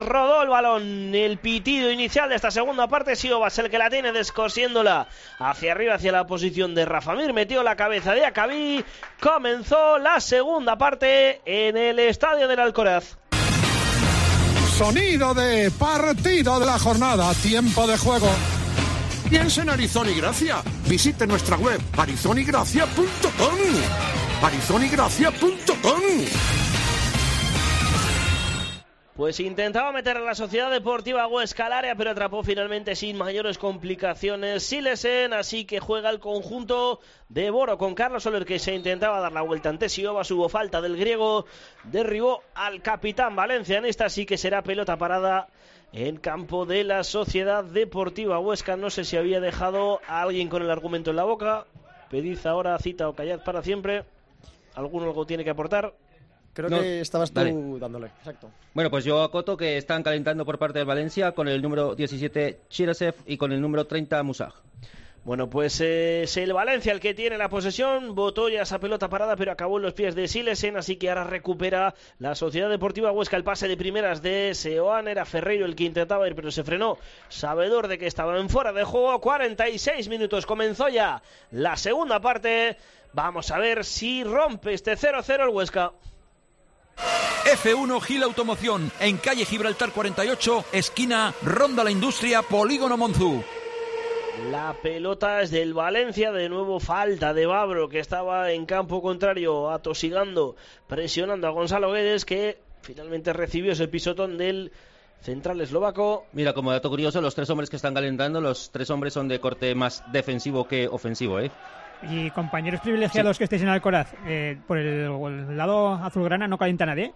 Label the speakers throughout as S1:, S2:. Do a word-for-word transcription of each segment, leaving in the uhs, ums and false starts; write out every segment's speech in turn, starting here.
S1: Rodó el balón, el pitido inicial de esta segunda parte. Siobas el que la tiene, descosiéndola hacia arriba, hacia la posición de Rafa Mir. Metió la cabeza de Acabí. Comenzó la segunda parte en el estadio del Alcoraz.
S2: Sonido de partido de la jornada, tiempo de juego.
S3: Piensa en Arizona y Gracia. Visite nuestra web arizonigracia punto com. arizonigracia punto com.
S1: Pues intentaba meter a la Sociedad Deportiva Huesca al área, pero atrapó finalmente sin mayores complicaciones Silesen, así que juega el conjunto de Boro con Carlos Soler, que se intentaba dar la vuelta ante Siobas. Hubo falta del griego, derribó al capitán valencianista, así que será pelota parada en campo de la Sociedad Deportiva Huesca. No sé si había dejado a alguien con el argumento en la boca. Pedid ahora cita o callad para siempre. ¿Alguno algo tiene que aportar?
S4: Creo
S5: no,
S4: que estabas tú
S5: dale.
S4: dándole, exacto.
S5: Bueno, pues yo acoto que están calentando por parte del Valencia con el número diecisiete Chirasev y con el número treinta Musaj.
S1: Bueno, pues eh, es el Valencia el que tiene la posesión. Botó ya esa pelota parada, pero acabó en los pies de Silesen, así que ahora recupera la Sociedad Deportiva Huesca. El pase de primeras de Seoane, era Ferreiro el que intentaba ir, pero se frenó, sabedor de que estaba en fuera de juego. cuarenta y seis minutos, comenzó ya la segunda parte. Vamos a ver si rompe este cero cero el Huesca.
S6: F uno Gil Automoción, en calle Gibraltar cuarenta y ocho, esquina Ronda La Industria, Polígono Monzú.
S1: La pelota es del Valencia, de nuevo falta de Babro, que estaba en campo contrario atosigando, presionando a Gonzalo Guedes, que finalmente recibió ese pisotón del central eslovaco.
S5: Mira, como dato curioso, los tres hombres que están calentando, los tres hombres son de corte más defensivo que ofensivo, ¿eh?
S7: Y compañeros privilegiados sí. que estéis en Alcoraz, eh, por el, el lado azulgrana no calienta nadie.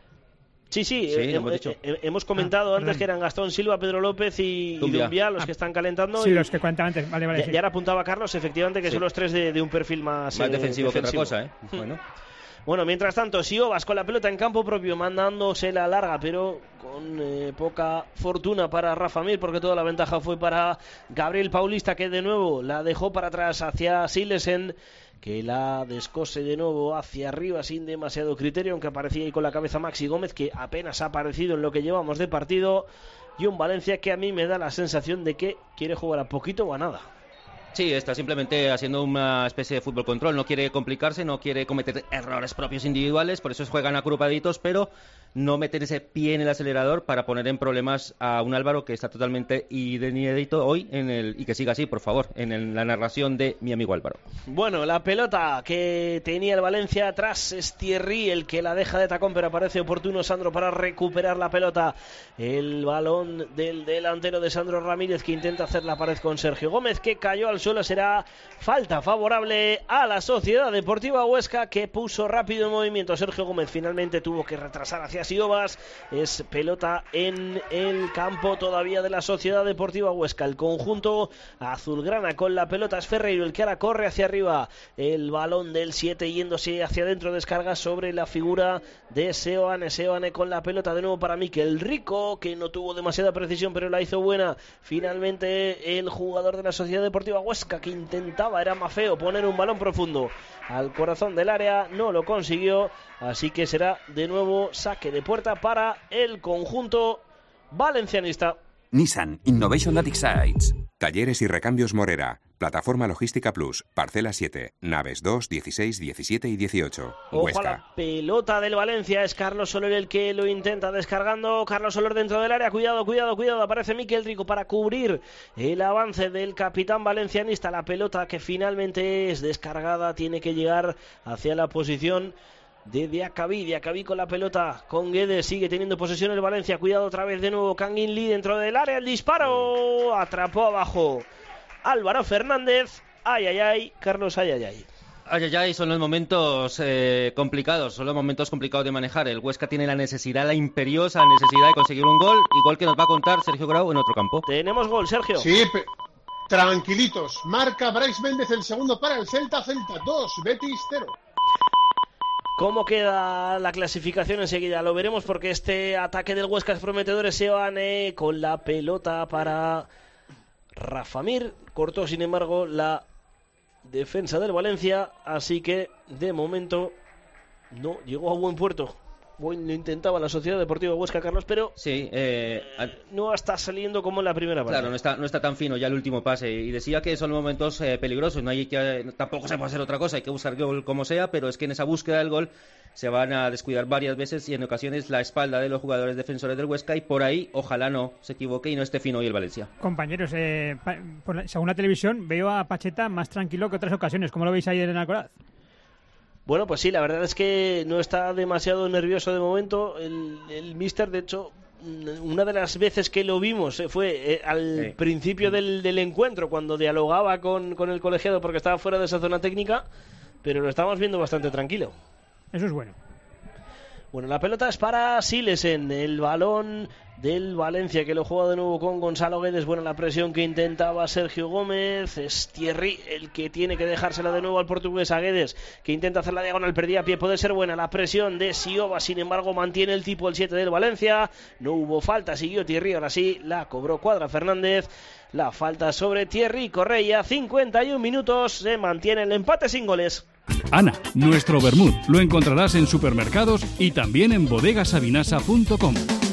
S1: Sí, sí,
S5: sí
S1: eh,
S5: hemos,
S1: eh,
S5: dicho.
S1: Eh, hemos comentado ah, antes perdón. que eran Gastón Silva, Pedro López y Dumbia, y Dumbia los ah, que están calentando.
S7: Sí,
S1: y,
S7: los que cuentan antes, vale, vale.
S1: Y,
S7: sí.
S1: y ahora apuntaba Carlos, efectivamente, que sí. son los tres de, de un perfil más,
S5: más
S1: eh,
S5: defensivo,
S1: defensivo
S5: que otra cosa, ¿eh? Bueno.
S1: Bueno, mientras tanto, Siobas con la pelota en campo propio, mandándose la larga, pero con eh, poca fortuna para Rafa Mir, porque toda la ventaja fue para Gabriel Paulista, que de nuevo la dejó para atrás hacia Silesen, que la descose de nuevo hacia arriba sin demasiado criterio, aunque aparecía ahí con la cabeza Maxi Gómez, que apenas ha aparecido en lo que llevamos de partido, y un Valencia que a mí me da la sensación de que quiere jugar a poquito o a nada.
S5: Sí, está simplemente haciendo una especie de fútbol control, no quiere complicarse, no quiere cometer errores propios individuales, por eso juegan agrupaditos, pero no meter ese pie en el acelerador para poner en problemas a un Álvaro que está totalmente inédito hoy en el, y que siga así, por favor, en el, la narración de mi amigo Álvaro.
S1: Bueno, la pelota que tenía el Valencia atrás es Thierry el que la deja de tacón, pero aparece oportuno Sandro para recuperar la pelota. El balón del delantero de Sandro Ramírez, que intenta hacer la pared con Sergio Gómez, que cayó al suelo. Será falta favorable a la Sociedad Deportiva Huesca, que puso rápido en movimiento. Sergio Gómez finalmente tuvo que retrasar hacia Siobas. Es pelota en el campo todavía de la Sociedad Deportiva Huesca. El conjunto azulgrana con la pelota es Ferreiro el que ahora corre hacia arriba. El balón del siete yéndose hacia adentro, descarga sobre la figura de Seoane. Seoane con la pelota de nuevo para Miquel Rico, que no tuvo demasiada precisión pero la hizo buena. Finalmente el jugador de la Sociedad Deportiva Huesca, que intentaba, era Mafeo, poner un balón profundo al corazón del área, no lo consiguió, así que será de nuevo saque de puerta para el conjunto valencianista.
S8: Nissan Innovation that excites. Talleres y recambios Morera. Plataforma Logística Plus. Parcela siete. Naves dos, dieciséis, diecisiete y dieciocho.
S1: Ojo
S8: Huesca.
S1: a la pelota del Valencia. Es Carlos Soler el que lo intenta descargando. Carlos Soler dentro del área. Cuidado, cuidado, cuidado. Aparece Miquel Rico para cubrir el avance del capitán valencianista. La pelota que finalmente es descargada tiene que llegar hacia la posición de Diacabí. Diacabí con la pelota con Guedes, sigue teniendo posesión el Valencia. Cuidado otra vez de nuevo Kangin Lee dentro del área. El disparo atrapó abajo Álvaro Fernández. Ay, ay, ay, Carlos, ay, ay, ay.
S5: Ay, ay, ay, son los momentos eh, complicados, son los momentos complicados de manejar. El Huesca tiene la necesidad, la imperiosa necesidad de conseguir un gol, igual que nos va a contar Sergio Grau en otro campo.
S1: Tenemos gol, Sergio.
S9: Sí, pe- tranquilitos. Marca Brais Méndez el segundo para el Celta. Celta dos, Betis cero.
S1: ¿Cómo queda la clasificación enseguida? Lo veremos, porque este ataque del Huesca es prometedor. Seoane con la pelota para Rafa Mir. Cortó, sin embargo, la defensa del Valencia, así que de momento no llegó a buen puerto. Bueno, intentaba la Sociedad Deportiva Huesca, Carlos, pero
S5: sí, eh,
S1: eh, no está saliendo como en la primera parte.
S5: Claro, no está, no está tan fino ya el último pase. Y decía que son momentos eh, peligrosos, no hay que, tampoco se puede hacer otra cosa, hay que buscar gol como sea, pero es que en esa búsqueda del gol se van a descuidar varias veces y en ocasiones la espalda de los jugadores defensores del Huesca, y por ahí ojalá no se equivoque y no esté fino hoy el Valencia.
S7: Compañeros, eh, pa, por la, según la televisión veo a Pacheta más tranquilo que otras ocasiones. ¿Cómo lo veis ayer en Alcoraz?
S1: Bueno, pues sí, la verdad es que no está demasiado nervioso de momento el, el míster. De hecho, una de las veces que lo vimos fue eh, al sí. principio del, del encuentro, cuando dialogaba con, con el colegiado porque estaba fuera de esa zona técnica, pero lo estábamos viendo bastante tranquilo.
S7: Eso es bueno.
S1: Bueno, la pelota es para Silesen, el balón del Valencia, que lo juega de nuevo con Gonzalo Guedes. Buena la presión que intentaba Sergio Gómez. Es Thierry el que tiene que dejársela de nuevo al portugués, a Guedes, que intenta hacer la diagonal, perdía a pie, puede ser buena la presión de Sioba, sin embargo mantiene el tipo el siete del Valencia. No hubo falta, siguió Thierry, ahora sí la cobró Cuadra Fernández. La falta sobre Thierry Correia, cincuenta y un minutos, se mantiene el empate sin goles.
S4: Ana, nuestro vermut, lo encontrarás en supermercados y también en bodegasabinasa punto com.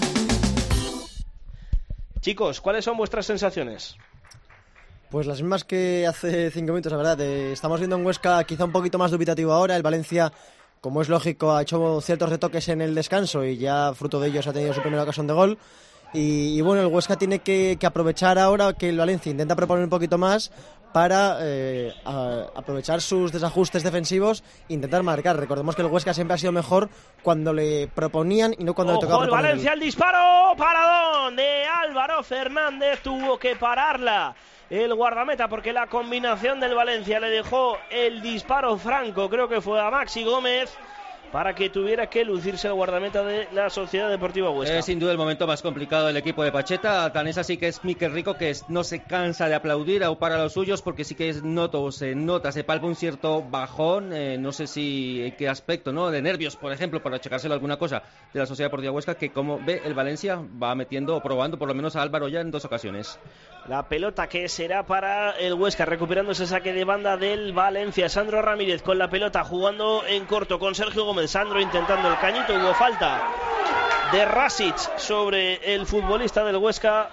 S1: Chicos, ¿cuáles son vuestras sensaciones?
S10: Pues las mismas que hace cinco minutos, la verdad. Eh, estamos viendo un Huesca quizá un poquito más dubitativo ahora. El Valencia, como es lógico, ha hecho ciertos retoques en el descanso y ya fruto de ellos ha tenido su primera ocasión de gol. Y, y bueno, el Huesca tiene que, que aprovechar ahora que el Valencia intenta proponer un poquito más para eh, a, aprovechar sus desajustes defensivos e intentar marcar. Recordemos que el Huesca siempre ha sido mejor cuando le proponían y no cuando
S1: ¡Ojo,
S10: le tocaba
S1: el
S10: proponer.
S1: Valencia, el disparo, paradón de Álvaro Fernández, tuvo que pararla el guardameta porque la combinación del Valencia le dejó el disparo franco, creo que fue a Maxi Gómez, para que tuviera que lucirse el guardameta de la Sociedad Deportiva Huesca.
S5: Es sin duda el momento más complicado del equipo de Pacheta. Tan es así que es Mikel Rico, que no se cansa de aplaudir a para los suyos, porque sí que es noto, se nota, se palpa un cierto bajón, eh, no sé si en qué aspecto, ¿no? De nervios, por ejemplo, para achacárselo a alguna cosa de la Sociedad Deportiva Huesca, que como ve el Valencia va metiendo o probando por lo menos a Álvaro ya en dos ocasiones.
S1: La pelota que será para el Huesca, recuperando ese saque de banda del Valencia. Sandro Ramírez con la pelota, jugando en corto con Sergio Gómez. Sandro intentando el cañito, hubo falta de Rasic sobre el futbolista del Huesca,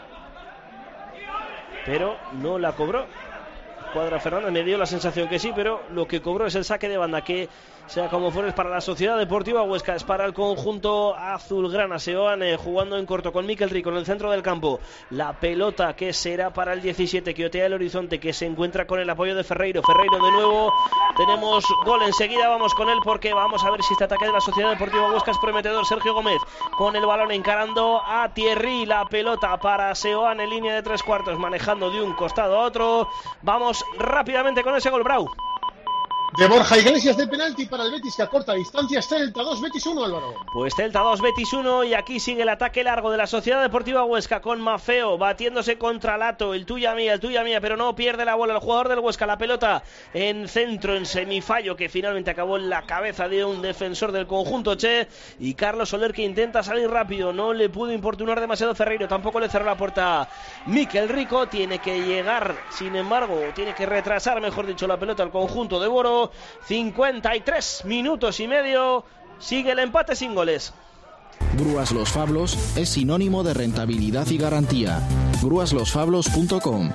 S1: pero no la cobró. Cuadra Fernández, me dio la sensación que sí, pero lo que cobró es el saque de banda, que sea como fuera es para la Sociedad Deportiva Huesca, es para el conjunto azulgrana. Se van eh, jugando en corto con Mikel Rico en el centro del campo. La pelota que será para el diecisiete, que otea el horizonte, que se encuentra con el apoyo de Ferreiro. Ferreiro de nuevo, tenemos gol enseguida, vamos con él porque vamos a ver si este ataque de la Sociedad Deportiva Huesca es prometedor. Sergio Gómez con el balón encarando a Thierry, la pelota para Seoane en línea de tres cuartos, manejando de un costado a otro. Vamos rápidamente con ese gol, Brau.
S9: De Borja Iglesias de penalti para el Betis, que a corta distancia es Celta dos, Betis uno, Álvaro.
S1: Pues Celta dos, Betis uno, y aquí sigue el ataque largo de la Sociedad Deportiva Huesca con Maffeo batiéndose contra Lato, el tuya mía, el tuya mía, pero no pierde la bola el jugador del Huesca. La pelota en centro, en semifallo, que finalmente acabó en la cabeza de un defensor del conjunto Che, y Carlos Soler, que intenta salir rápido, no le pudo importunar demasiado Ferreiro, tampoco le cerró la puerta Mikel Rico. Tiene que llegar, sin embargo, tiene que retrasar, mejor dicho, la pelota al conjunto de Boro. cincuenta y tres minutos y medio, sigue el empate sin goles.
S11: Grúas Los Fablos es sinónimo de rentabilidad y garantía. grúas los fablos punto com.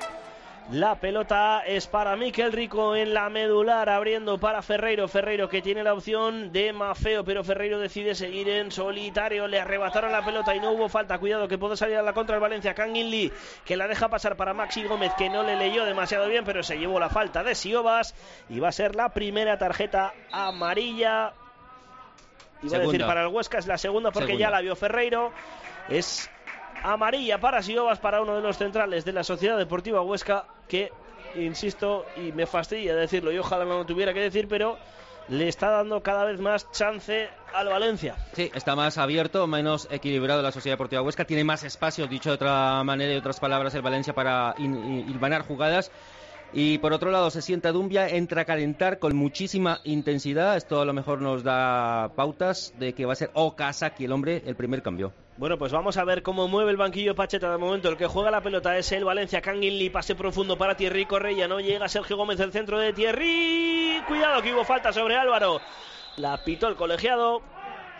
S1: La pelota es para Mikel Rico en la medular, abriendo para Ferreiro. Ferreiro que tiene la opción de Maffeo, pero Ferreiro decide seguir en solitario. Le arrebataron la pelota y no hubo falta. Cuidado que puede salir a la contra el Valencia. Kangin Lee, que la deja pasar para Maxi Gómez, que no le leyó demasiado bien, pero se llevó la falta de Siobas. Y va a ser la primera tarjeta amarilla. Iba segunda. a decir para el Huesca, es la segunda porque segunda. Ya la vio Ferreiro. Es amarilla para Siobas, para uno de los centrales de la Sociedad Deportiva Huesca, que, insisto, y me fastidia decirlo, y ojalá no lo tuviera que decir, pero le está dando cada vez más chance al Valencia.
S5: Sí, está más abierto, menos equilibrado la Sociedad Deportiva Huesca, tiene más espacio, dicho de otra manera y otras palabras, el Valencia para hilvanar jugadas. Y por otro lado se sienta Dumbia, entra a calentar con muchísima intensidad. Esto a lo mejor nos da pautas de que va a ser Okazaki el hombre, el primer cambio.
S1: Bueno, pues vamos a ver cómo mueve el banquillo Pacheta. De momento el que juega la pelota es el Valencia. Kangin Lee, pase profundo para Thierry Correia, no llega Sergio Gómez, el centro de Thierry. Cuidado que hubo falta sobre Álvaro. La pitó el colegiado.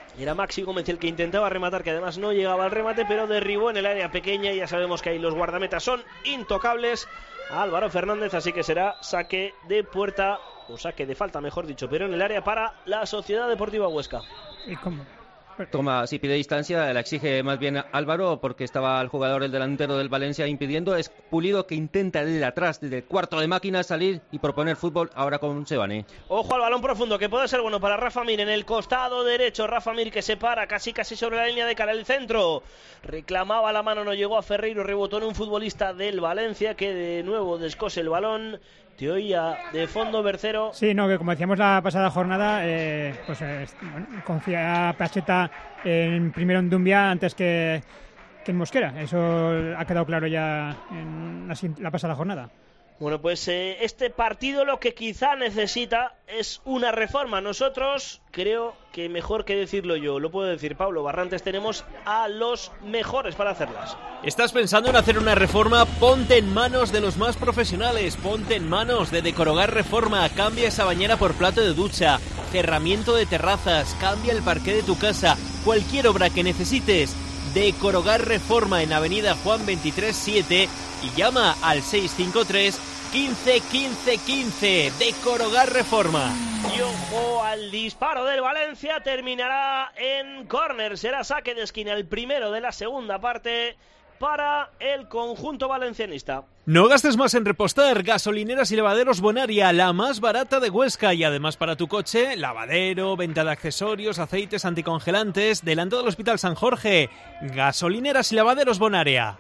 S1: Era Maxi Gómez el que intentaba rematar, que además no llegaba al remate, pero derribó en el área pequeña. Y ya sabemos que ahí los guardametas son intocables. Álvaro Fernández, así que será saque de puerta, o saque de falta, mejor dicho, pero en el área para la Sociedad Deportiva Huesca.
S7: ¿Y cómo?
S5: Toma, si pide distancia, la exige más bien Álvaro, porque estaba el jugador, el delantero del Valencia, impidiendo. Es Pulido que intenta desde atrás, desde el cuarto de máquina, salir y proponer fútbol ahora con Sebane.
S1: Ojo al balón profundo, que puede ser bueno para Rafa Mir en el costado derecho. Rafa Mir que se para casi casi sobre la línea de cara al centro. Reclamaba la mano, no llegó a Ferreiro, rebotó en un futbolista del Valencia que de nuevo descose el balón. Te oía de fondo, Bercero.
S7: Sí, no, que como decíamos la pasada jornada, eh, pues eh, bueno, confía Pacheta en primero en Dumbia antes que, que en Mosquera. Eso ha quedado claro ya en la, la pasada jornada.
S1: Bueno, pues eh, este partido lo que quizá necesita es una reforma. Nosotros, creo que mejor que decirlo yo, lo puedo decir Pablo Barrantes, tenemos a los mejores para hacerlas.
S12: ¿Estás pensando en hacer una reforma? Ponte en manos de los más profesionales, ponte en manos de Decorogar Reforma. Cambia esa bañera por plato de ducha, cerramiento de terrazas, cambia el parqué de tu casa, cualquier obra que necesites. Decorogar Reforma en Avenida Juan veintitrés siete y llama al seis cinco tres quince quince quince. Decorogar Reforma.
S1: Y ojo al disparo del Valencia, terminará en córner, será saque de esquina, el primero de la segunda parte para el conjunto valencianista.
S12: No gastes más en repostar. Gasolineras y lavaderos Bonaria, la más barata de Huesca. Y además para tu coche, lavadero, venta de accesorios, aceites anticongelantes, delante del Hospital San Jorge. Gasolineras y lavaderos Bonaria.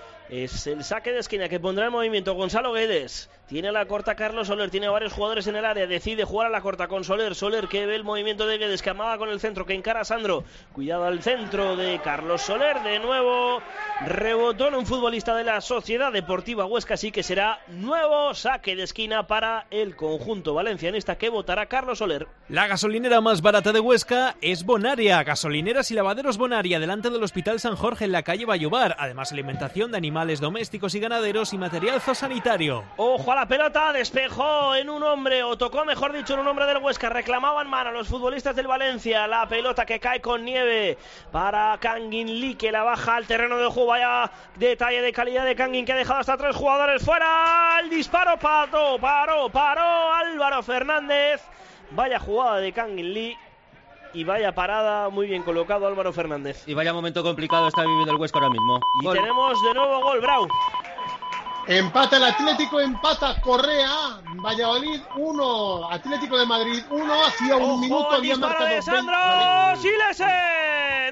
S1: Es el saque de esquina que pondrá en movimiento Gonzalo Guedes. Tiene a la corta Carlos Soler, tiene varios jugadores en el área, decide jugar a la corta con Soler. Soler que ve el movimiento de Guedes, que amaba con el centro, que encara a Sandro. Cuidado al centro de Carlos Soler, de nuevo rebotó en un futbolista de la Sociedad Deportiva Huesca, así que será nuevo saque de esquina para el conjunto valencianista que votará Carlos Soler.
S12: La gasolinera más barata de Huesca es Bonaria. Gasolineras y lavaderos Bonaria, delante del Hospital San Jorge en la calle Vallobar. Además alimentación de animales domésticos y ganaderos y material zoosanitario.
S1: Ojo a la pelota, despejó en un hombre, o tocó mejor dicho en un hombre del Huesca, reclamaban mano los futbolistas del Valencia. La pelota que cae con nieve para Kangin Lee, que la baja al terreno de juego. Vaya detalle de calidad de Kangin, que ha dejado hasta tres jugadores fuera. El disparo paró, paró, paró Álvaro Fernández. Vaya jugada de Kangin Lee y vaya parada, muy bien colocado Álvaro Fernández.
S5: Y vaya momento complicado está viviendo el Huesca ahora mismo.
S1: Y
S5: Gol.
S1: tenemos de nuevo gol, Brau.
S9: Empata el Atlético, empata Correa. Valladolid uno, Atlético de Madrid uno. Hacía un
S1: Ojo,
S9: minuto
S1: el
S9: había
S1: disparo
S9: marcado
S1: de Sandro
S9: veinte.
S1: Silesen.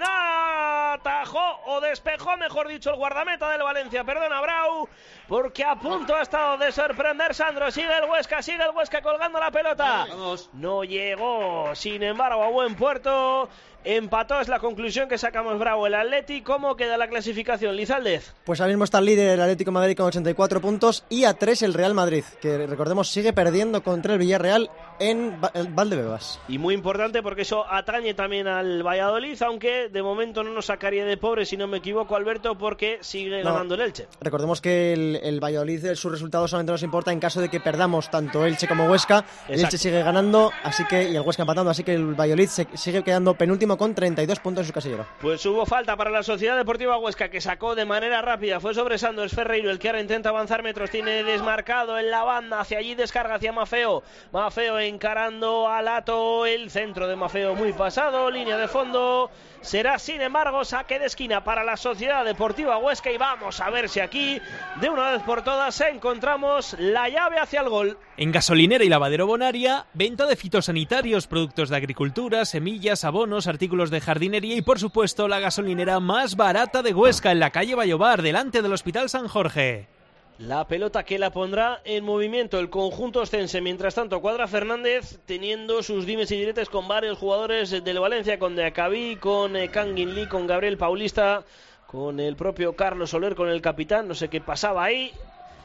S1: Atajó o despejó, mejor dicho, el guardameta del Valencia. Perdona, Brau, porque a punto ha estado de sorprender Sandro. Sigue el Huesca, sigue el Huesca colgando la pelota.
S5: Vamos.
S1: No llegó, sin embargo, a buen puerto. Empató, es la conclusión que sacamos, Bravo. El Atleti, ¿cómo queda la clasificación, Lizaldez?
S10: Pues ahora mismo está el líder el Atlético de Madrid con ochenta y cuatro puntos y a tres el Real Madrid, que recordemos sigue perdiendo contra el Villarreal en Valdebebas.
S1: Y muy importante porque eso atañe también al Valladolid, aunque de momento no nos sacaría de pobre, si no me equivoco, Alberto, porque sigue
S10: no,
S1: ganando el Elche.
S10: Recordemos que el, el Valladolid, su resultado solamente nos importa en caso de que perdamos tanto Elche como Huesca. Exacto. El Elche sigue ganando, así que y el Huesca empatando, así que el Valladolid se, sigue quedando penúltimo con treinta y dos puntos en su casillero.
S1: Pues hubo falta para la Sociedad Deportiva Huesca, que sacó de manera rápida, fue sobre Sandro, es Ferreiro el que ahora intenta avanzar metros, tiene desmarcado en la banda, hacia allí descarga hacia Mafeo, Mafeo encarando a Lato, el centro de Mafeo muy pasado, línea de fondo, será sin embargo saque de esquina para la Sociedad Deportiva Huesca y vamos a ver si aquí de una vez por todas encontramos la llave hacia el gol.
S12: En gasolinera y lavadero Bonaria, venta de fitosanitarios, productos de agricultura, semillas, abonos, artículos de jardinería y por supuesto la gasolinera más barata de Huesca en la calle Vallobar, delante del Hospital San Jorge.
S1: La pelota que la pondrá en movimiento el conjunto ostense. Mientras tanto, cuadra Fernández teniendo sus dimes y diretes con varios jugadores del Valencia, con Deacabí, con eh, Kangin Lee, con Gabriel Paulista, con el propio Carlos Soler, con el capitán. No sé qué pasaba ahí.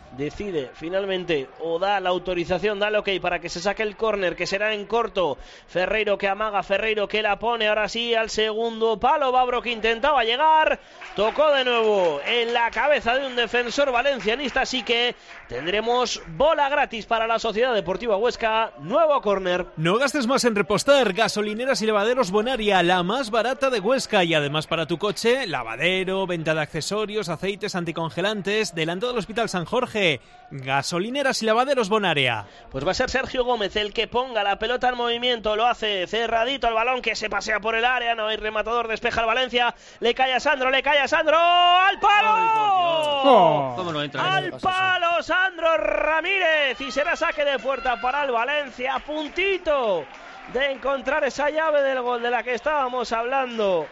S1: decide finalmente o da la autorización, da el ok para que se saque el córner, que será en corto. Ferreiro que amaga, Ferreiro que la pone ahora sí al segundo palo. Babro que intentaba llegar, tocó de nuevo en la cabeza de un defensor valencianista, así que tendremos bola gratis para la Sociedad Deportiva Huesca. Nuevo córner.
S12: No gastes más en repostar. Gasolineras y lavaderos Bonaria, la más barata de Huesca, y además para tu coche, lavadero, venta de accesorios, aceites anticongelantes, delante del Hospital San Jorge. Gasolineras y lavaderos Bonaria.
S1: Pues va a ser Sergio Gómez el que ponga la pelota en movimiento, lo hace cerradito el balón que se pasea por el área, no hay rematador, despeja el Valencia, le cae a Sandro, le cae a Sandro, ¡al palo!
S5: Oh. ¿Cómo no entra?
S1: ¡Al palo Sandro Ramírez! Y será saque de puerta para el Valencia, a puntito de encontrar esa llave del gol de la que estábamos hablando.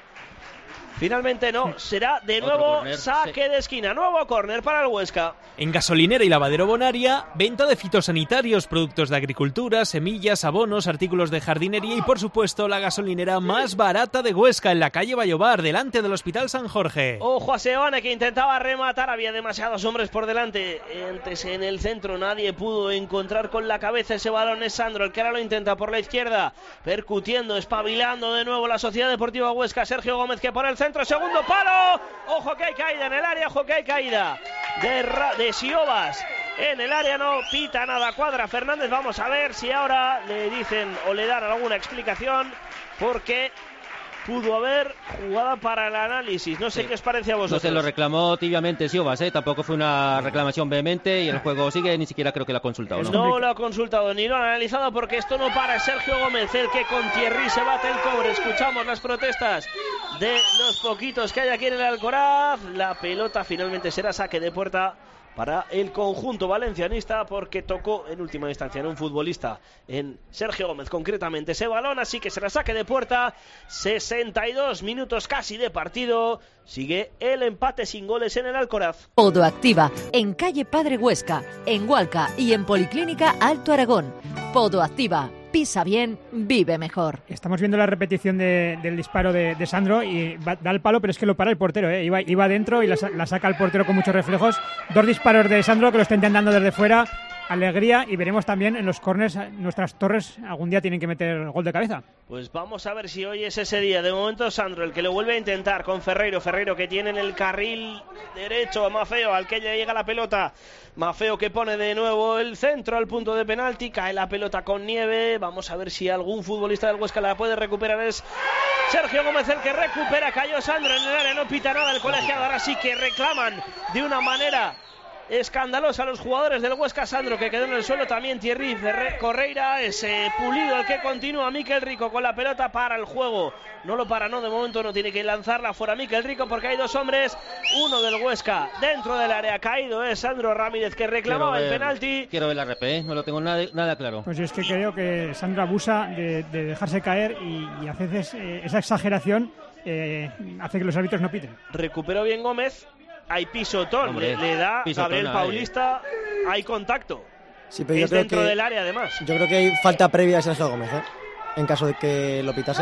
S1: Finalmente no, será de nuevo corner, saque sí. de esquina, nuevo córner para el Huesca.
S12: En Gasolinera y Lavadero Bonaria, venta de fitosanitarios, productos de agricultura, semillas, abonos, artículos de jardinería y por supuesto la gasolinera más barata de Huesca, en la calle Vallobar, delante del Hospital San Jorge.
S1: Ojo a Seoane que intentaba rematar, había demasiados hombres por delante. Antes en el centro nadie pudo encontrar con la cabeza ese balón, es Sandro el que ahora lo intenta por la izquierda, percutiendo, espabilando de nuevo la Sociedad Deportiva Huesca. Sergio Gómez que por el centro, segundo palo, ojo que hay caída en el área, ojo que hay caída de, Ra- de Siobas en el área, no pita nada Cuadra Fernández. Vamos a ver si ahora le dicen o le dan alguna explicación, porque pudo haber jugada para el análisis. No sé sí. qué os parece a vosotros.
S5: No se lo reclamó tibiamente Siobas, ¿eh? Tampoco fue una reclamación vehemente y el juego sigue, ni siquiera creo que lo ha consultado, ¿no?
S1: No lo ha consultado ni lo ha analizado, porque esto no para. Sergio Gómez el que con Thierry se bate el cobre. Escuchamos las protestas de los poquitos que hay aquí en el Alcoraz. La pelota finalmente será saque de puerta para el conjunto valencianista, porque tocó en última instancia en un futbolista, en Sergio Gómez concretamente, ese balón, así que será saque de puerta. Sesenta y dos minutos casi de partido, sigue el empate sin goles en el Alcoraz.
S13: Podoactiva, en calle Padre Huesca, en Hualca y en Policlínica Alto Aragón. Podoactiva, pisa bien, vive mejor.
S7: Estamos viendo la repetición de, del disparo de, de Sandro y va, da el palo, pero es que lo para el portero, ¿eh? Iba, iba adentro y la, la saca el portero con muchos reflejos. Dos disparos de Sandro que lo está intentando desde fuera. Alegría, y veremos también en los córners, nuestras torres algún día tienen que meter gol de cabeza.
S1: Pues vamos a ver si hoy es ese día. De momento Sandro el que lo vuelve a intentar con Ferreiro, Ferreiro que tiene en el carril derecho a Mafeo, al que ya llega la pelota. Mafeo que pone de nuevo el centro al punto de penalti, cae la pelota con nieve. Vamos a ver si algún futbolista del Huesca la puede recuperar. Es Sergio Gómez el que recupera, cayó Sandro en el área, no pita nada el colegiado. Ahora sí que reclaman de una manera escandalosa a los jugadores del Huesca. Sandro que quedó en el suelo, también Thierry Ferre- Correira, ese Pulido el que continúa. Miquel Rico con la pelota para el juego, no lo para, no, de momento no tiene que lanzarla fuera Miquel Rico, porque hay dos hombres, uno del Huesca dentro del área, caído es Sandro Ramírez que reclamaba ver, el penalti.
S5: Quiero ver la R P, ¿eh? No lo tengo nada, nada claro.
S7: Pues es que creo que Sandro abusa de, de dejarse caer y, y a veces eh, esa exageración eh, hace que los árbitros no piten.
S1: Recuperó bien Gómez. Hay pisotón, Hombre, le, le da pisotón, Gabriel Paulista, hay, hay contacto.
S10: Sí, pero
S1: es
S10: yo creo
S1: dentro
S10: que,
S1: del área además.
S10: Yo creo que hay falta previa a Sergio Gómez, ¿eh? En caso de que lo pitase.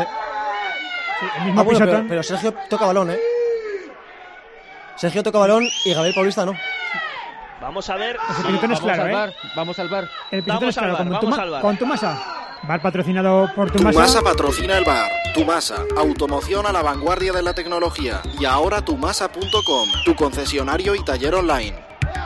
S7: Sí, el mismo
S10: ah, bueno,
S7: pisotón.
S10: Pero, pero Sergio toca balón, ¿eh? Sergio toca balón y Gabriel Paulista no.
S1: Vamos a ver.
S7: El pisotón es claro,
S5: al
S7: ¿eh?
S5: bar, vamos al bar.
S7: El pisotón
S1: vamos
S7: es claro,
S1: al bar,
S7: con,
S1: vamos
S7: tu,
S1: al bar.
S7: con Tumasa. Bar patrocinado por Tumasa.
S11: Tumasa patrocina el bar. Tumasa, automoción a la vanguardia de la tecnología. Y ahora tumasa punto com, tu concesionario y taller online.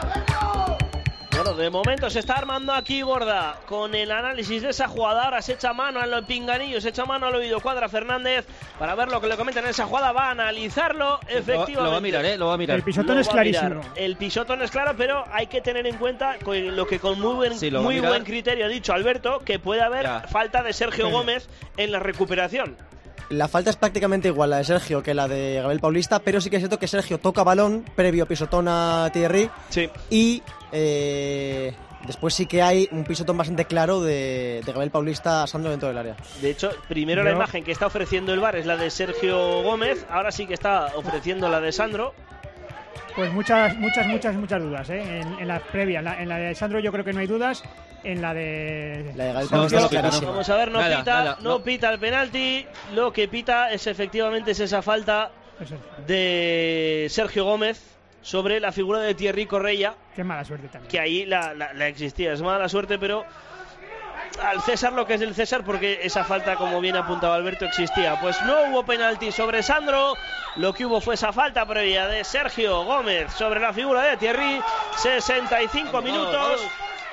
S1: Bueno, de momento se está armando aquí Borda con el análisis de esa jugada. Ahora se echa mano al pinganillo, se echa mano al oído Cuadra Fernández para ver lo que le comentan en esa jugada. Va a analizarlo, efectivamente.
S5: Lo, lo va a mirar, ¿eh? Lo va a mirar.
S7: El pisotón es clarísimo.
S1: El pisotón es claro, pero hay que tener en cuenta lo que con muy buen,
S5: sí,
S1: muy buen criterio ha dicho Alberto, que puede haber ya. falta de Sergio sí. Gómez en la recuperación.
S10: La falta es prácticamente igual la de Sergio que la de Gabriel Paulista, pero sí que es cierto que Sergio toca balón previo pisotón a Thierry.
S1: Sí.
S10: Y eh, después sí que hay un pisotón bastante claro de, de Gabriel Paulista a Sandro dentro del área.
S1: De hecho, primero
S7: Yo...
S1: la imagen que está ofreciendo el V A R es la de Sergio Gómez, ahora sí que está ofreciendo la de Sandro.
S7: Pues muchas, muchas, muchas, muchas dudas, ¿eh? En, en la previa, en la, en la de Sandro yo creo que no hay dudas. En la de...
S10: La de Gabriel
S1: no,
S10: Paulista,
S1: no, no, vamos a ver, no
S5: nada,
S1: pita,
S5: nada,
S1: no,
S5: no
S1: pita el penalti. Lo que pita es efectivamente es esa falta de Sergio Gómez sobre la figura de Thierry Correia.
S7: Qué mala suerte también.
S1: Que ahí la, la, la existía, es mala suerte, pero al César lo que es del César, porque esa falta, como bien apuntaba Alberto, existía. Pues no hubo penalti sobre Sandro, lo que hubo fue esa falta previa de Sergio Gómez sobre la figura de Thierry. sesenta y cinco minutos.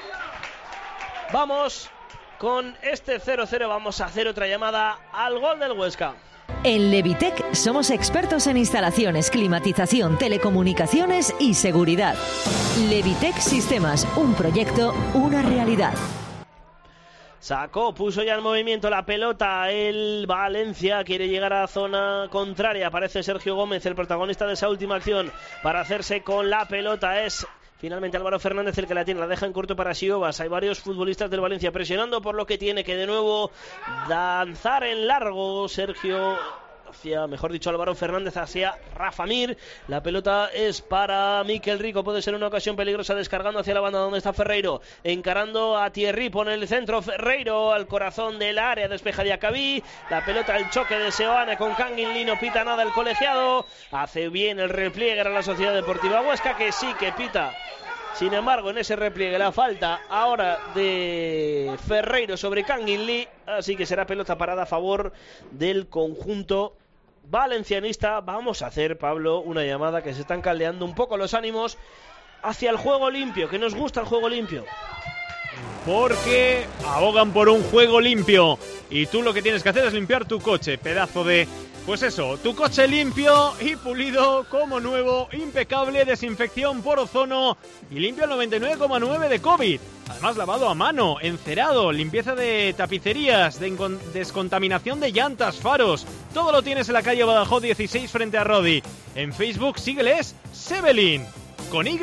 S1: Vamos con este cero cero, vamos a hacer otra llamada al gol del Huesca.
S13: En Levitec somos expertos en instalaciones, climatización, telecomunicaciones y seguridad. Levitec Sistemas, un proyecto, una realidad.
S1: Sacó, puso ya en movimiento la pelota el Valencia, quiere llegar a zona contraria, aparece Sergio Gómez, el protagonista de esa última acción, para hacerse con la pelota. Es finalmente Álvaro Fernández el que la tiene, la deja en corto para Siobas. Hay varios futbolistas del Valencia presionando, por lo que tiene que de nuevo danzar en largo Sergio, hacia, mejor dicho, Álvaro Fernández hacia Rafa Mir. La pelota es para Mikel Rico, puede ser una ocasión peligrosa, descargando hacia la banda donde está Ferreiro, encarando a Thierry, pone el centro Ferreiro al corazón del área, despeja Diacabí, la pelota, el choque de Seoane con Kangin, no pita nada el colegiado, hace bien el repliegue a la Sociedad Deportiva Huesca, que sí que pita. Sin embargo, en ese repliegue la falta ahora de Ferreiro sobre Kangin Lee, así que será pelota parada a favor del conjunto valencianista. Vamos a hacer, Pablo, una llamada, que se están caldeando un poco los ánimos hacia el juego limpio, que nos gusta el juego limpio.
S12: Porque abogan por un juego limpio y tú lo que tienes que hacer es limpiar tu coche, pedazo de... Pues eso, tu coche limpio y pulido como nuevo, impecable, desinfección por ozono y limpio al noventa y nueve coma nueve de COVID. Además lavado a mano, encerado, limpieza de tapicerías, de descontaminación de llantas, faros. Todo lo tienes en la calle Badajoz dieciséis frente a Rodi. En Facebook sígueles Sebelin, con Y.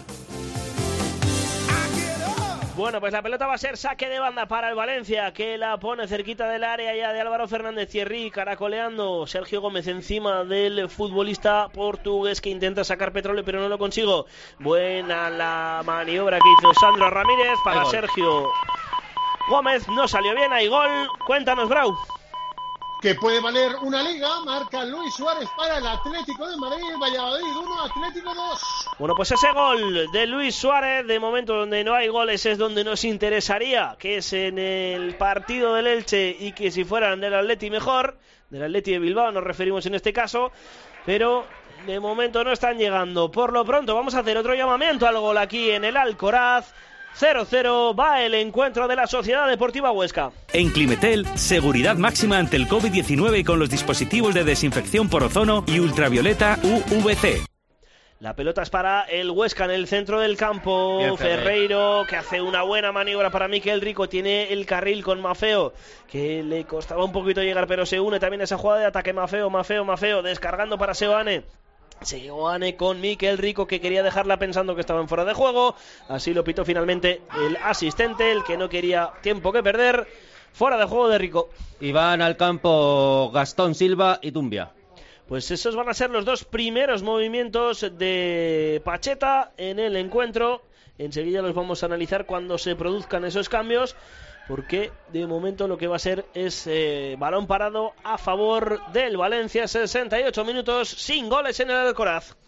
S1: Bueno, pues la pelota va a ser saque de banda para el Valencia, que la pone cerquita del área ya de Álvaro Fernández. Thierry caracoleando, Sergio Gómez encima del futbolista portugués que intenta sacar petróleo pero no lo consigo. Buena la maniobra que hizo Sandro Ramírez para Sergio Gómez, no salió bien, hay gol. Cuéntanos, Brau.
S9: Que puede valer una liga, marca Luis Suárez para el Atlético de Madrid, Valladolid uno, Atlético dos.
S1: Bueno, pues ese gol de Luis Suárez, de momento donde no hay goles es donde nos interesaría, que es en el partido del Elche, y que si fueran del Atleti mejor, del Atleti de Bilbao nos referimos en este caso, pero de momento no están llegando. Por lo pronto vamos a hacer otro llamamiento al gol aquí en el Alcoraz. cero cero va el encuentro de la Sociedad Deportiva Huesca.
S14: En Climetel, seguridad máxima ante el COVID diecinueve con los dispositivos de desinfección por ozono y ultravioleta U V C.
S1: La pelota es para el Huesca en el centro del campo. Bien, Ferreiro, que hace una buena maniobra para Mikel Rico. Tiene el carril con Mafeo, que le costaba un poquito llegar, pero se une también a esa jugada de ataque. Mafeo, Mafeo, Mafeo, descargando para Seoane. Seoane con Mikel Rico, que quería dejarla pensando que estaban fuera de juego. Así lo pitó finalmente el asistente, el que no quería tiempo que perder. Fuera de juego de Rico.
S5: Y van al campo Gastón Silva y Dumbia.
S1: Pues esos van a ser los dos primeros movimientos de Pacheta en el encuentro. Enseguida los vamos a analizar cuando se produzcan esos cambios, porque de momento lo que va a ser es eh, balón parado a favor del Valencia. Sesenta y ocho minutos sin goles en el Alcoraz.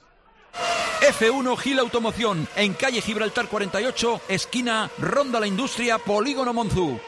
S6: F uno Gil Automoción, en calle Gibraltar cuarenta y ocho, esquina Ronda La Industria, Polígono Monzú.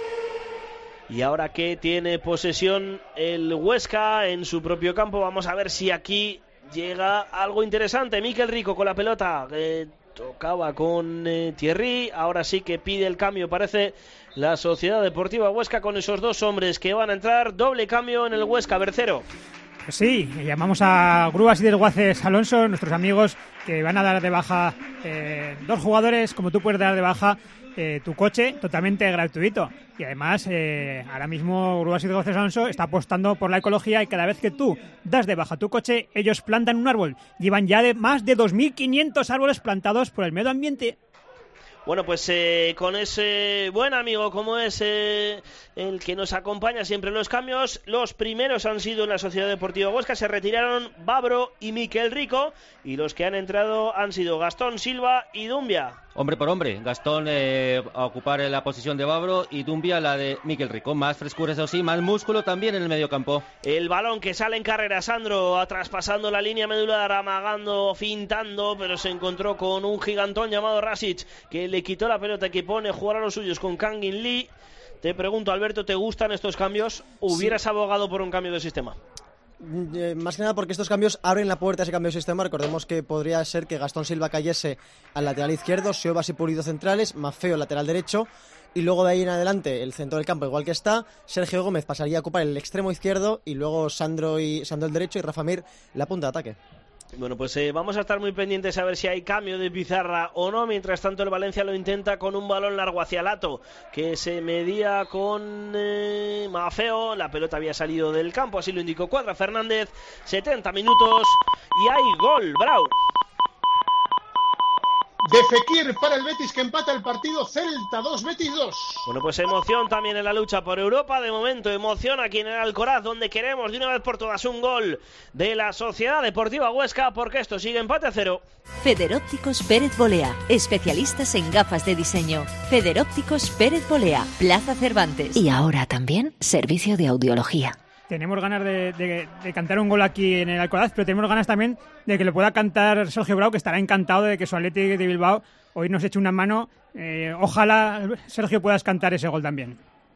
S1: Y ahora que tiene posesión el Huesca en su propio campo, vamos a ver si aquí llega algo interesante. Mikel Rico con la pelota, eh, tocaba con eh, Thierry, ahora sí que pide el cambio, parece la Sociedad Deportiva Huesca, con esos dos hombres que van a entrar. Doble cambio en el Huesca, Bercero.
S7: Sí, llamamos a Grúas y Desguaces Alonso, nuestros amigos, que van a dar de baja eh, dos jugadores, como tú puedes dar de baja eh, tu coche, totalmente gratuito. Y además, eh, ahora mismo Grúas y Desguaces Alonso está apostando por la ecología, y cada vez que tú das de baja tu coche, ellos plantan un árbol. Llevan ya de más de dos mil quinientos árboles plantados por el medio ambiente.
S1: Bueno, pues eh, con ese buen amigo como es eh, el que nos acompaña siempre en los cambios, los primeros han sido en la Sociedad Deportiva Huesca, se retiraron Babro y Mikel Rico, y los que han entrado han sido Gastón Silva y Dumbia.
S5: hombre por hombre. Gastón eh, a ocupar la posición de Babro y Dumbia la de Miquel Rico. Más frescura, eso sí, más músculo también en el mediocampo.
S1: El balón que sale en carrera, Sandro, traspasando la línea medular, amagando, fintando, pero se encontró con un gigantón llamado Rasic, que le quitó la pelota, que pone a jugar a los suyos con Kangin Lee. Te pregunto, Alberto, ¿te gustan estos cambios? ¿Hubieras sí. abogado por un cambio de sistema?
S10: Eh, más que nada porque estos cambios abren la puerta a ese cambio de sistema. Recordemos que podría ser que Gastón Silva cayese al lateral izquierdo, Siobas y Pulido centrales, Maffeo lateral derecho, y luego de ahí en adelante el centro del campo igual que está, Sergio Gómez pasaría a ocupar el extremo izquierdo y luego Sandro y Sandro el derecho y Rafa Mir la punta de ataque.
S1: Bueno, pues eh, vamos a estar muy pendientes a ver si hay cambio de pizarra o no. Mientras tanto, el Valencia lo intenta con un balón largo hacia Lato, que se medía con eh, Maffeo. La pelota había salido del campo, así lo indicó Cuadra Fernández. setenta minutos y hay gol, Brau.
S9: De Fekir para el Betis, que empata el partido. Celta dos, Betis dos.
S1: Bueno, pues emoción también en la lucha por Europa. De momento, emoción aquí en el Alcoraz, donde queremos de una vez por todas un gol de la Sociedad Deportiva Huesca, porque esto sigue empate a cero.
S13: Federópticos Pérez Bolea, especialistas en gafas de diseño. Federópticos Pérez Bolea, Plaza Cervantes. Y ahora también servicio de audiología.
S7: Tenemos ganas de, de, de cantar un gol aquí en el Alcoraz, pero tenemos ganas también de que le pueda cantar Sergio Brau, que estará encantado de que su Athletic de Bilbao hoy nos eche una mano. Eh, ojalá, Sergio, puedas cantar ese gol también.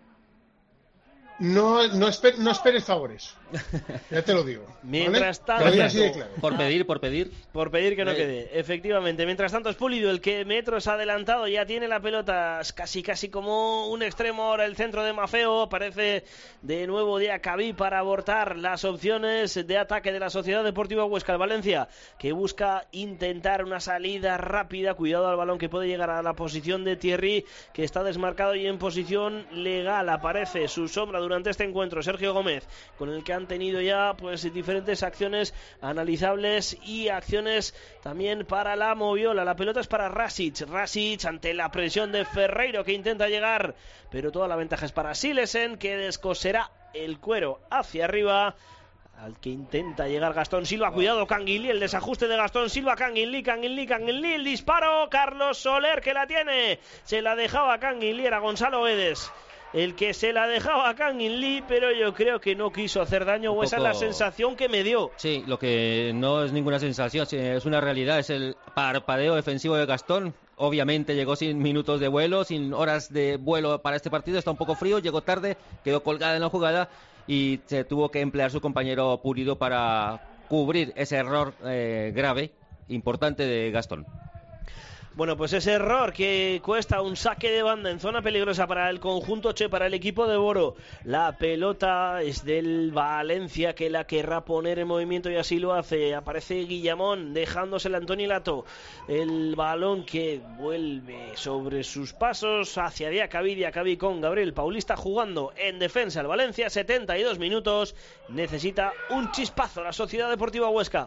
S9: No, no, esper, no esperes favores. Ya te lo digo.
S1: Mientras
S9: ¿vale?
S1: tanto,
S9: así de claro.
S5: por pedir, por pedir.
S1: Por pedir que no
S5: eh.
S1: quede, efectivamente. Mientras tanto, es Pulido el que metros adelantado, ya tiene la pelota casi casi como un extremo. Ahora el centro de Maffeo, aparece de nuevo Diacabí para abortar las opciones de ataque de la Sociedad Deportiva Huesca. El Valencia, que busca intentar una salida rápida. Cuidado al balón, que puede llegar a la posición de Thierry, que está desmarcado y en posición legal. Aparece su sombra durante este encuentro, Sergio Gómez, con el que han tenido ya pues diferentes acciones analizables y acciones también para la moviola. La pelota es para Rasic, Rasic ante la presión de Ferreiro, que intenta llegar, pero toda la ventaja es para Silesen, que descoserá el cuero hacia arriba al que intenta llegar Gastón Silva. Cuidado, Kangin Lee, el desajuste de Gastón Silva. Kangin Lee, Kangin Lee, Kangin Lee, el disparo. Carlos Soler, que la tiene, se la dejaba Kangin Lee, era Gonzalo Edes el que se la dejaba a Kangin Lee, pero yo creo que no quiso hacer daño, o esa es la sensación que me dio.
S5: Sí, lo que no es ninguna sensación, es una realidad, es el parpadeo defensivo de Gastón. Obviamente llegó sin minutos de vuelo, sin horas de vuelo para este partido, está un poco frío, llegó tarde, quedó colgada en la jugada y se tuvo que emplear su compañero Pulido para cubrir ese error eh, grave, importante de Gastón.
S1: Bueno, pues ese error que cuesta un saque de banda en zona peligrosa para el conjunto Che, para el equipo de Boro. La pelota es del Valencia, que la querrá poner en movimiento y así lo hace. Aparece Guillamón dejándosela a Antonio Lato. El balón que vuelve sobre sus pasos hacia Diacabí, Diacabí con Gabriel Paulista jugando en defensa. El Valencia, setenta y dos minutos, necesita un chispazo la Sociedad Deportiva Huesca.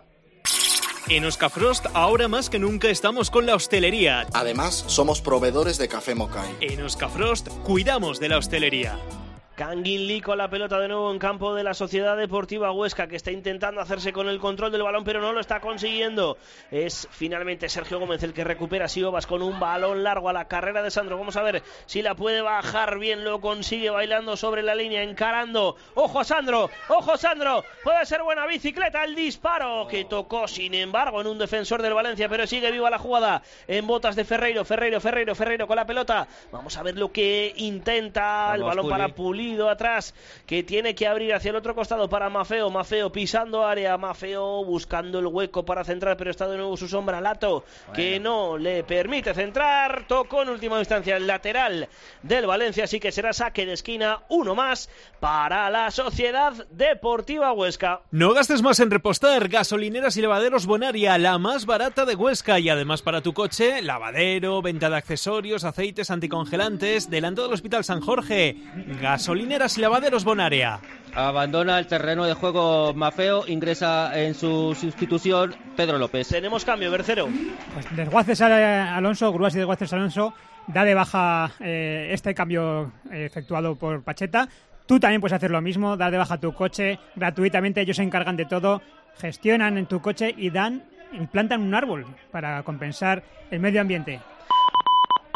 S12: En Oscafrost, ahora más que nunca estamos con la hostelería.
S11: Además, somos proveedores de café Mokai.
S12: En Oscafrost, cuidamos de la hostelería.
S1: Kangin Lee con la pelota de nuevo en campo de la Sociedad Deportiva Huesca, que está intentando hacerse con el control del balón, pero no lo está consiguiendo. Es finalmente Sergio Gómez el que recupera Siobas con un balón largo a la carrera de Sandro. Vamos a ver si la puede bajar bien, lo consigue bailando sobre la línea, encarando. ¡Ojo Sandro! ¡Ojo Sandro! Puede ser buena bicicleta, el disparo que tocó sin embargo en un defensor del Valencia, pero sigue viva la jugada en botas de Ferreiro, Ferreiro, Ferreiro, Ferreiro con la pelota. Vamos a ver lo que intenta. Vamos, el balón Puli. Para Pulido atrás, que tiene que abrir hacia el otro costado para Maffeo, Maffeo pisando área, Maffeo buscando el hueco para centrar, pero está de nuevo su sombra Lato, bueno, que no le permite centrar. Tocó en última instancia el lateral del Valencia, así que será saque de esquina, uno más para la Sociedad Deportiva Huesca.
S12: No gastes más en repostar. Gasolineras y lavaderos Bonaria, la más barata de Huesca, y además para tu coche, lavadero, venta de accesorios, aceites anticongelantes, delante del Hospital San Jorge. Gasolineras y lavaderos Bonaria.
S5: Abandona el terreno de juego Maffeo, ingresa en su sustitución Pedro López.
S1: Tenemos cambio, Bercero.
S7: Pues desguaces a Alonso, grúas y desguaces a Alonso, da de baja eh, este cambio eh, efectuado por Pacheta. Tú también puedes hacer lo mismo, dar de baja tu coche gratuitamente, ellos se encargan de todo, gestionan en tu coche y dan, implantan un árbol para compensar el medio ambiente.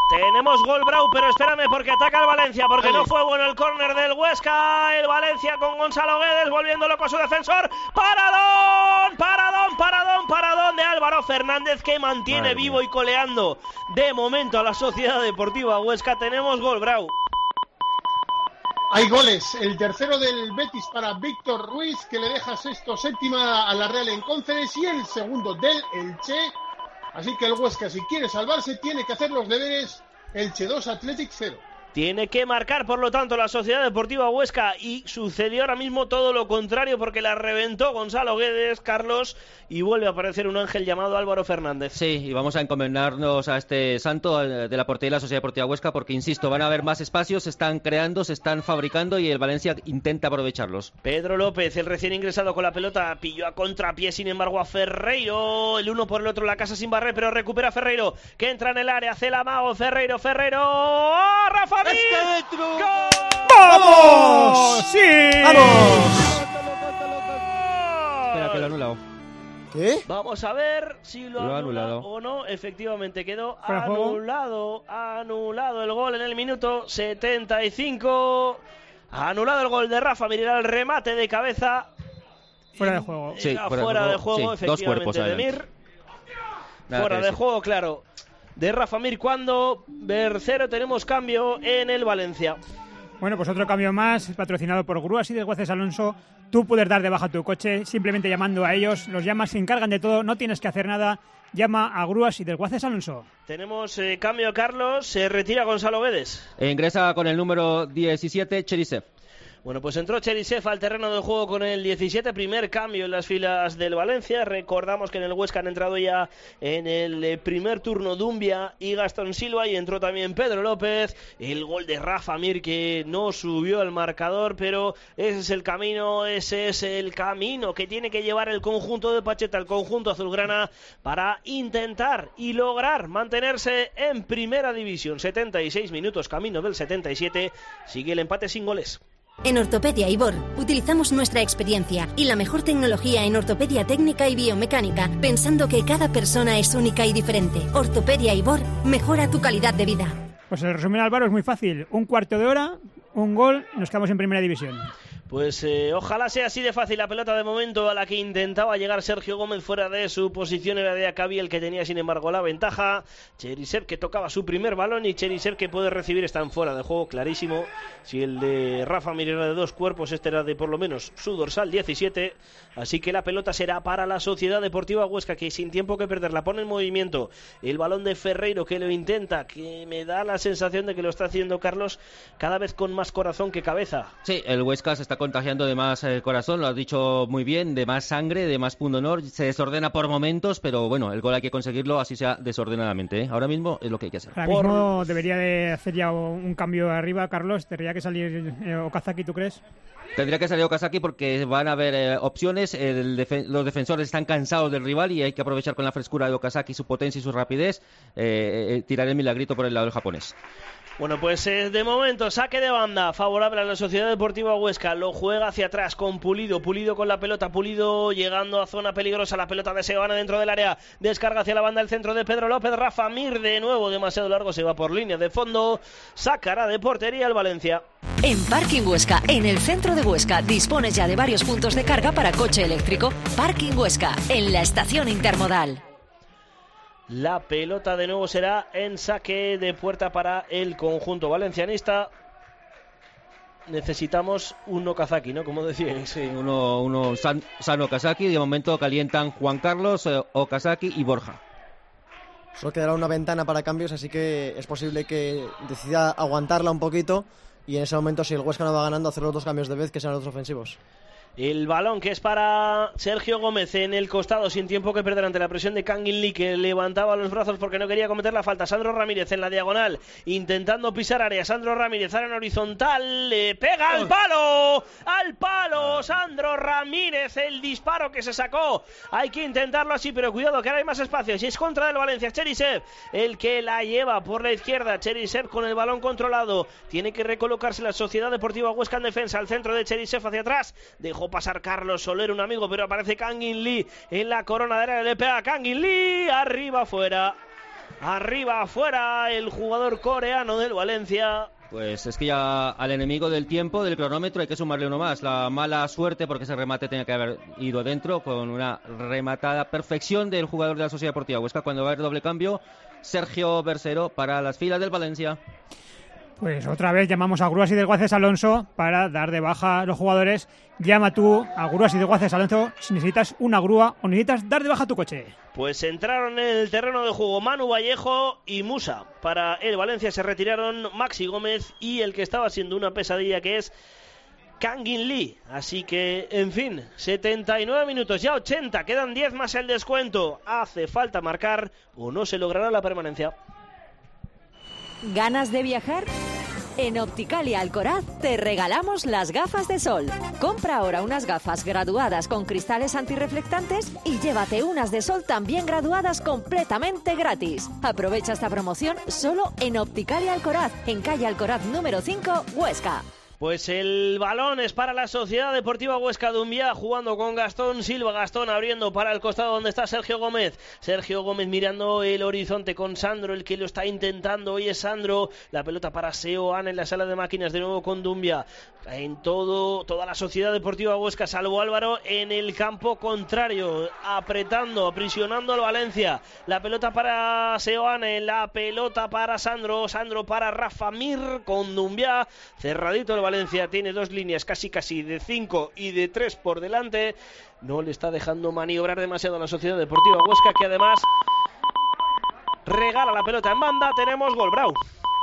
S1: Tenemos gol Brau, pero espérame porque ataca el Valencia, porque
S9: Vale.
S1: no fue bueno el córner del Huesca. El Valencia con Gonzalo Guedes volviendo loco a su defensor. ¡Paradón! ¡Paradón! ¡Paradón! ¡Paradón! De Álvaro Fernández, que mantiene
S5: Madre
S1: vivo
S5: mía.
S1: y coleando de momento a la Sociedad Deportiva Huesca. Tenemos gol Brau.
S9: Hay goles. El tercero del Betis para Víctor Ruiz, que le deja sexto, séptima a la Real en Conference, y el segundo del Elche. Así que el Huesca, si quiere salvarse, tiene que hacer los deberes. Elche dos, Athletic cero.
S1: Tiene que marcar, por lo tanto, la Sociedad Deportiva Huesca, y sucedió ahora mismo todo lo contrario porque la reventó Gonzalo Guedes, Carlos, y vuelve a aparecer un ángel llamado Álvaro Fernández.
S5: Sí, y vamos a encomendarnos a este santo eh, de la portería de la Sociedad Deportiva Huesca porque, insisto, van a haber más espacios, se están creando, se están fabricando y el Valencia intenta aprovecharlos.
S1: Pedro López, el recién ingresado con la pelota, pilló a contrapié, sin embargo, a Ferreiro. El uno por el otro, la casa sin barrer, pero recupera Ferreiro, que entra en el área, hace el amago, Ferreiro, Ferreiro. ¡Oh, Rafa Mir!
S7: ¡Vamos! ¡Sí!
S10: ¡Vamos!
S5: Espera, que lo ha anulado.
S10: ¿Qué?
S1: Vamos a ver si lo,
S5: Lo ha
S1: anula
S5: anulado.
S1: o no. Efectivamente quedó
S7: ¿Fuera de juego?
S1: anulado, anulado el gol en el minuto setenta y cinco. Anulado el gol de Rafa Mir, era el remate de cabeza.
S7: Fuera de juego.
S5: Sí,
S1: Era
S5: fuera de
S1: fuera de
S5: juego.
S1: juego,
S5: Sí, dos
S1: efectivamente,
S5: cuerpos
S1: de
S5: adelante.
S1: Mir.
S5: Nada
S1: Fuera
S5: que
S1: de
S5: decir.
S1: juego, claro. De Rafa Mir, cuando Bercero tenemos cambio en el Valencia.
S7: Bueno, pues otro cambio más, patrocinado por Grúas y Desguaces Alonso. Tú puedes dar de baja tu coche simplemente llamando a ellos. Los llamas, se encargan de todo, no tienes que hacer nada. Llama a Grúas y Desguaces Alonso.
S1: Tenemos eh, cambio, Carlos. Se retira Gonzalo Guedes.
S5: E ingresa con el número diecisiete, Cherisev.
S1: Bueno, pues entró Cherisev al terreno de juego con el diecisiete, primer cambio en las filas del Valencia. Recordamos que en el Huesca han entrado ya en el eh, primer turno Dumbia y Gastón Silva, y entró también Pedro López. El gol de Rafa Mir, que no subió al marcador, pero ese es el camino, ese es el camino que tiene que llevar el conjunto de Pacheta, el conjunto azulgrana, para intentar y lograr mantenerse en primera división. setenta y seis minutos, camino del setenta y siete, sigue el empate sin goles.
S15: En Ortopedia Ibor utilizamos nuestra experiencia y la mejor tecnología en ortopedia técnica y biomecánica, pensando que cada persona es única y diferente. Ortopedia Ibor mejora tu calidad de vida.
S7: Pues el resumen, Álvaro, es muy fácil. Un cuarto de hora, un gol, nos quedamos en primera división.
S1: Pues eh, ojalá sea así de fácil. La pelota de momento a la que intentaba llegar Sergio Gómez fuera de su posición era de Acabi, el que tenía sin embargo la ventaja. Cherisev, que tocaba su primer balón, y Cherisev, que puede recibir, están fuera de juego, clarísimo. Si el de Rafa Mir era de dos cuerpos, este era de por lo menos su dorsal diecisiete. Así que la pelota será para la Sociedad Deportiva Huesca, que sin tiempo que perder la pone en movimiento. El balón de Ferreiro, que lo intenta, que me da la sensación de que lo está haciendo Carlos cada vez con más corazón que cabeza.
S5: Sí, el Huesca se está contagiando de más eh, corazón, lo has dicho muy bien, de más sangre, de más punto honor. Se desordena por momentos, pero bueno, el gol hay que conseguirlo así sea desordenadamente, ¿eh? Ahora mismo es lo que hay que hacer.
S7: Ahora mismo debería de hacer ya un cambio arriba, Carlos. Tendría que salir eh, Okazaki, ¿tú crees?
S5: Tendría que salir Okazaki porque van a haber eh, opciones. El defen- los defensores están cansados del rival y hay que aprovechar con la frescura de Okazaki, su potencia y su rapidez, eh, eh, tirar el milagrito por el lado del japonés.
S1: Bueno, pues eh, de momento saque de banda favorable a la Sociedad Deportiva Huesca. Lo juega hacia atrás con Pulido, Pulido con la pelota, Pulido llegando a zona peligrosa, la pelota de Sebana dentro del área, descarga hacia la banda el centro de Pedro López. Rafa Mir de nuevo demasiado largo, se va por línea de fondo, sacará de portería el Valencia.
S13: En Parking Huesca, en el centro de Huesca, dispones ya de varios puntos de carga para coche eléctrico. Parking Huesca, en la estación intermodal.
S1: La pelota de nuevo será en saque de puerta para el conjunto valencianista. Necesitamos un Okazaki, ¿no? Como decíais.
S5: Sí, uno, uno San, San Okazaki. De momento calientan Juan Carlos, eh, Okazaki y Borja.
S10: Solo quedará una ventana para cambios, así que es posible que decida aguantarla un poquito y en ese momento, si el Huesca no va ganando, hacer los dos cambios de vez que sean los dos ofensivos.
S1: El balón que es para Sergio Gómez en el costado, sin tiempo que perder ante la presión de Kangin Lee, que levantaba los brazos porque no quería cometer la falta. Sandro Ramírez en la diagonal, intentando pisar área. Sandro Ramírez ahora en horizontal, le pega al palo, al palo, Sandro Ramírez, el disparo que se sacó. Hay que intentarlo así, pero cuidado que ahora hay más espacio. Si es contra del Valencia, Cherisev, el que la lleva por la izquierda. Cherisev con el balón controlado, tiene que recolocarse la Sociedad Deportiva Huesca en defensa. Al centro de Cherisev hacia atrás, dejó pasar Carlos Soler, un amigo, pero aparece Kangin Lee en la corona de área, le pega a Kangin Lee, arriba, fuera. arriba, afuera, el jugador coreano del Valencia.
S5: Pues es que ya al enemigo del tiempo, del cronómetro, hay que sumarle uno más. La mala suerte, porque ese remate tenía que haber ido dentro, con una rematada perfección del jugador de la Sociedad Deportiva Huesca. Cuando va a haber doble cambio, Sergio Bersero para las filas del Valencia.
S7: Pues otra vez llamamos a Grúas y Desguaces Alonso para dar de baja a los jugadores. Llama tú a Grúas y Desguaces Alonso si necesitas una grúa o necesitas dar de baja tu coche.
S1: Pues entraron en el terreno de juego Manu Vallejo y Musa. Para el Valencia se retiraron Maxi Gómez y el que estaba siendo una pesadilla, que es Kangin Lee. Así que, en fin, setenta y nueve minutos, ya ochenta, quedan diez más el descuento. Hace falta marcar o no se logrará la permanencia.
S13: ¿Ganas de viajar? En Opticalia Alcoraz te regalamos las gafas de sol. Compra ahora unas gafas graduadas con cristales antirreflectantes y llévate unas de sol también graduadas completamente gratis. Aprovecha esta promoción solo en Opticalia Alcoraz, en calle Alcoraz número cinco, Huesca.
S1: Pues el balón es para la Sociedad Deportiva Huesca Dumbia, jugando con Gastón Silva. Gastón abriendo para el costado donde está Sergio Gómez. Sergio Gómez mirando el horizonte con Sandro, el que lo está intentando. Hoy es Sandro. La pelota para Seoane en la sala de máquinas, de nuevo con Dumbia. En todo, toda la Sociedad Deportiva Huesca, salvo Álvaro, en el campo contrario, apretando, aprisionando al Valencia. La pelota para Seoane, la pelota para Sandro. Sandro para Rafa Mir con Dumbia. Cerradito el Valencia, tiene dos líneas casi casi de cinco y de tres por delante. No le está dejando maniobrar demasiado a la Sociedad Deportiva Huesca, que además regala la pelota en banda. Tenemos gol, Brau.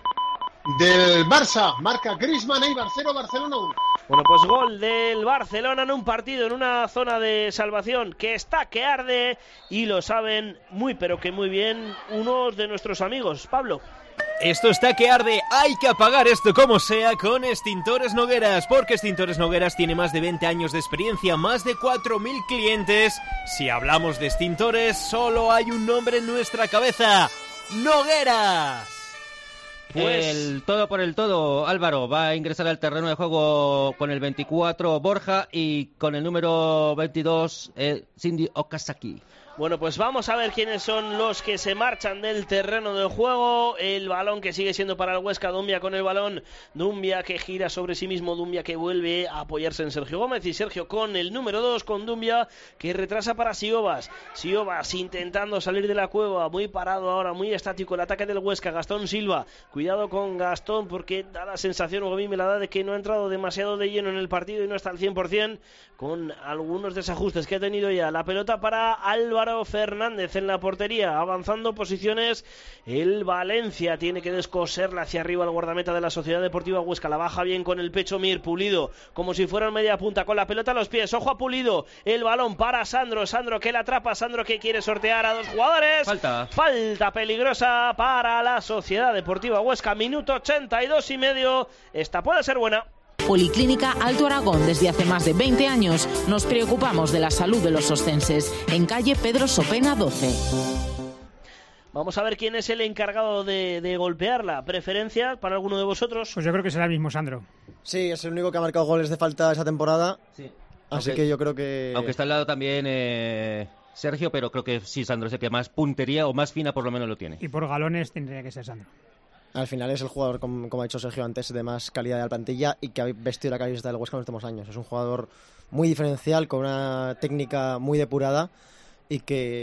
S9: Del Barça, marca Griezmann, Eibar cero, Barcelona uno.
S1: Bueno, pues gol del Barcelona en un partido, en una zona de salvación que está que arde, y lo saben muy pero que muy bien unos de nuestros amigos. Pablo.
S12: Esto está que arde, hay que apagar esto como sea con Extintores Nogueras, porque Extintores Nogueras tiene más de veinte años de experiencia, más de cuatro mil clientes. Si hablamos de extintores, solo hay un nombre en nuestra cabeza: Nogueras.
S5: Pues el todo por el todo, Álvaro va a ingresar al terreno de juego con el veinticuatro Borja y con el número veintidós eh, Cindy Okazaki.
S1: Bueno, pues vamos a ver quiénes son los que se marchan del terreno de juego. El balón que sigue siendo para el Huesca. Dumbia con el balón. Dumbia que gira sobre sí mismo. Dumbia que vuelve a apoyarse en Sergio Gómez. Y Sergio con el número dos, con Dumbia, que retrasa para Siobas. Siobas intentando salir de la cueva. Muy parado ahora, muy estático el ataque del Huesca. Gastón Silva. Cuidado con Gastón, porque da la sensación, o a mí me la da, de que no ha entrado demasiado de lleno en el partido y no está al cien por ciento, con algunos desajustes que ha tenido ya. La pelota para Álvaro Fernández en la portería, avanzando posiciones el Valencia. Tiene que descoserla hacia arriba el guardameta de la Sociedad Deportiva Huesca. La baja bien con el pecho Mir. Pulido, como si fuera en media punta, con la pelota a los pies. Ojo a Pulido, el balón para Sandro. Sandro que la atrapa, Sandro que quiere sortear a dos jugadores.
S5: Falta.
S1: Falta peligrosa para la Sociedad Deportiva Huesca. Minuto ochenta y dos y medio. Esta puede ser buena.
S16: Policlínica Alto Aragón. Desde hace más de veinte años nos preocupamos de la salud de los ostenses. En calle Pedro Sopena doce.
S1: Vamos a ver quién es el encargado de, de golpearla. ¿Preferencia para alguno de vosotros?
S7: Pues yo creo que será el mismo Sandro.
S10: Sí, es el único que ha marcado goles de falta esa temporada.
S5: Sí.
S10: Así
S5: Aunque,
S10: que yo creo que...
S5: Aunque está al lado también eh, Sergio, pero creo que sí, Sandro es el que más puntería o más fina por lo menos lo tiene.
S7: Y por galones tendría que ser Sandro.
S10: Al final es el jugador, como, como ha dicho Sergio antes, de más calidad de la plantilla y que ha vestido la camiseta del Huesca en los últimos años. Es un jugador muy diferencial, con una técnica muy depurada y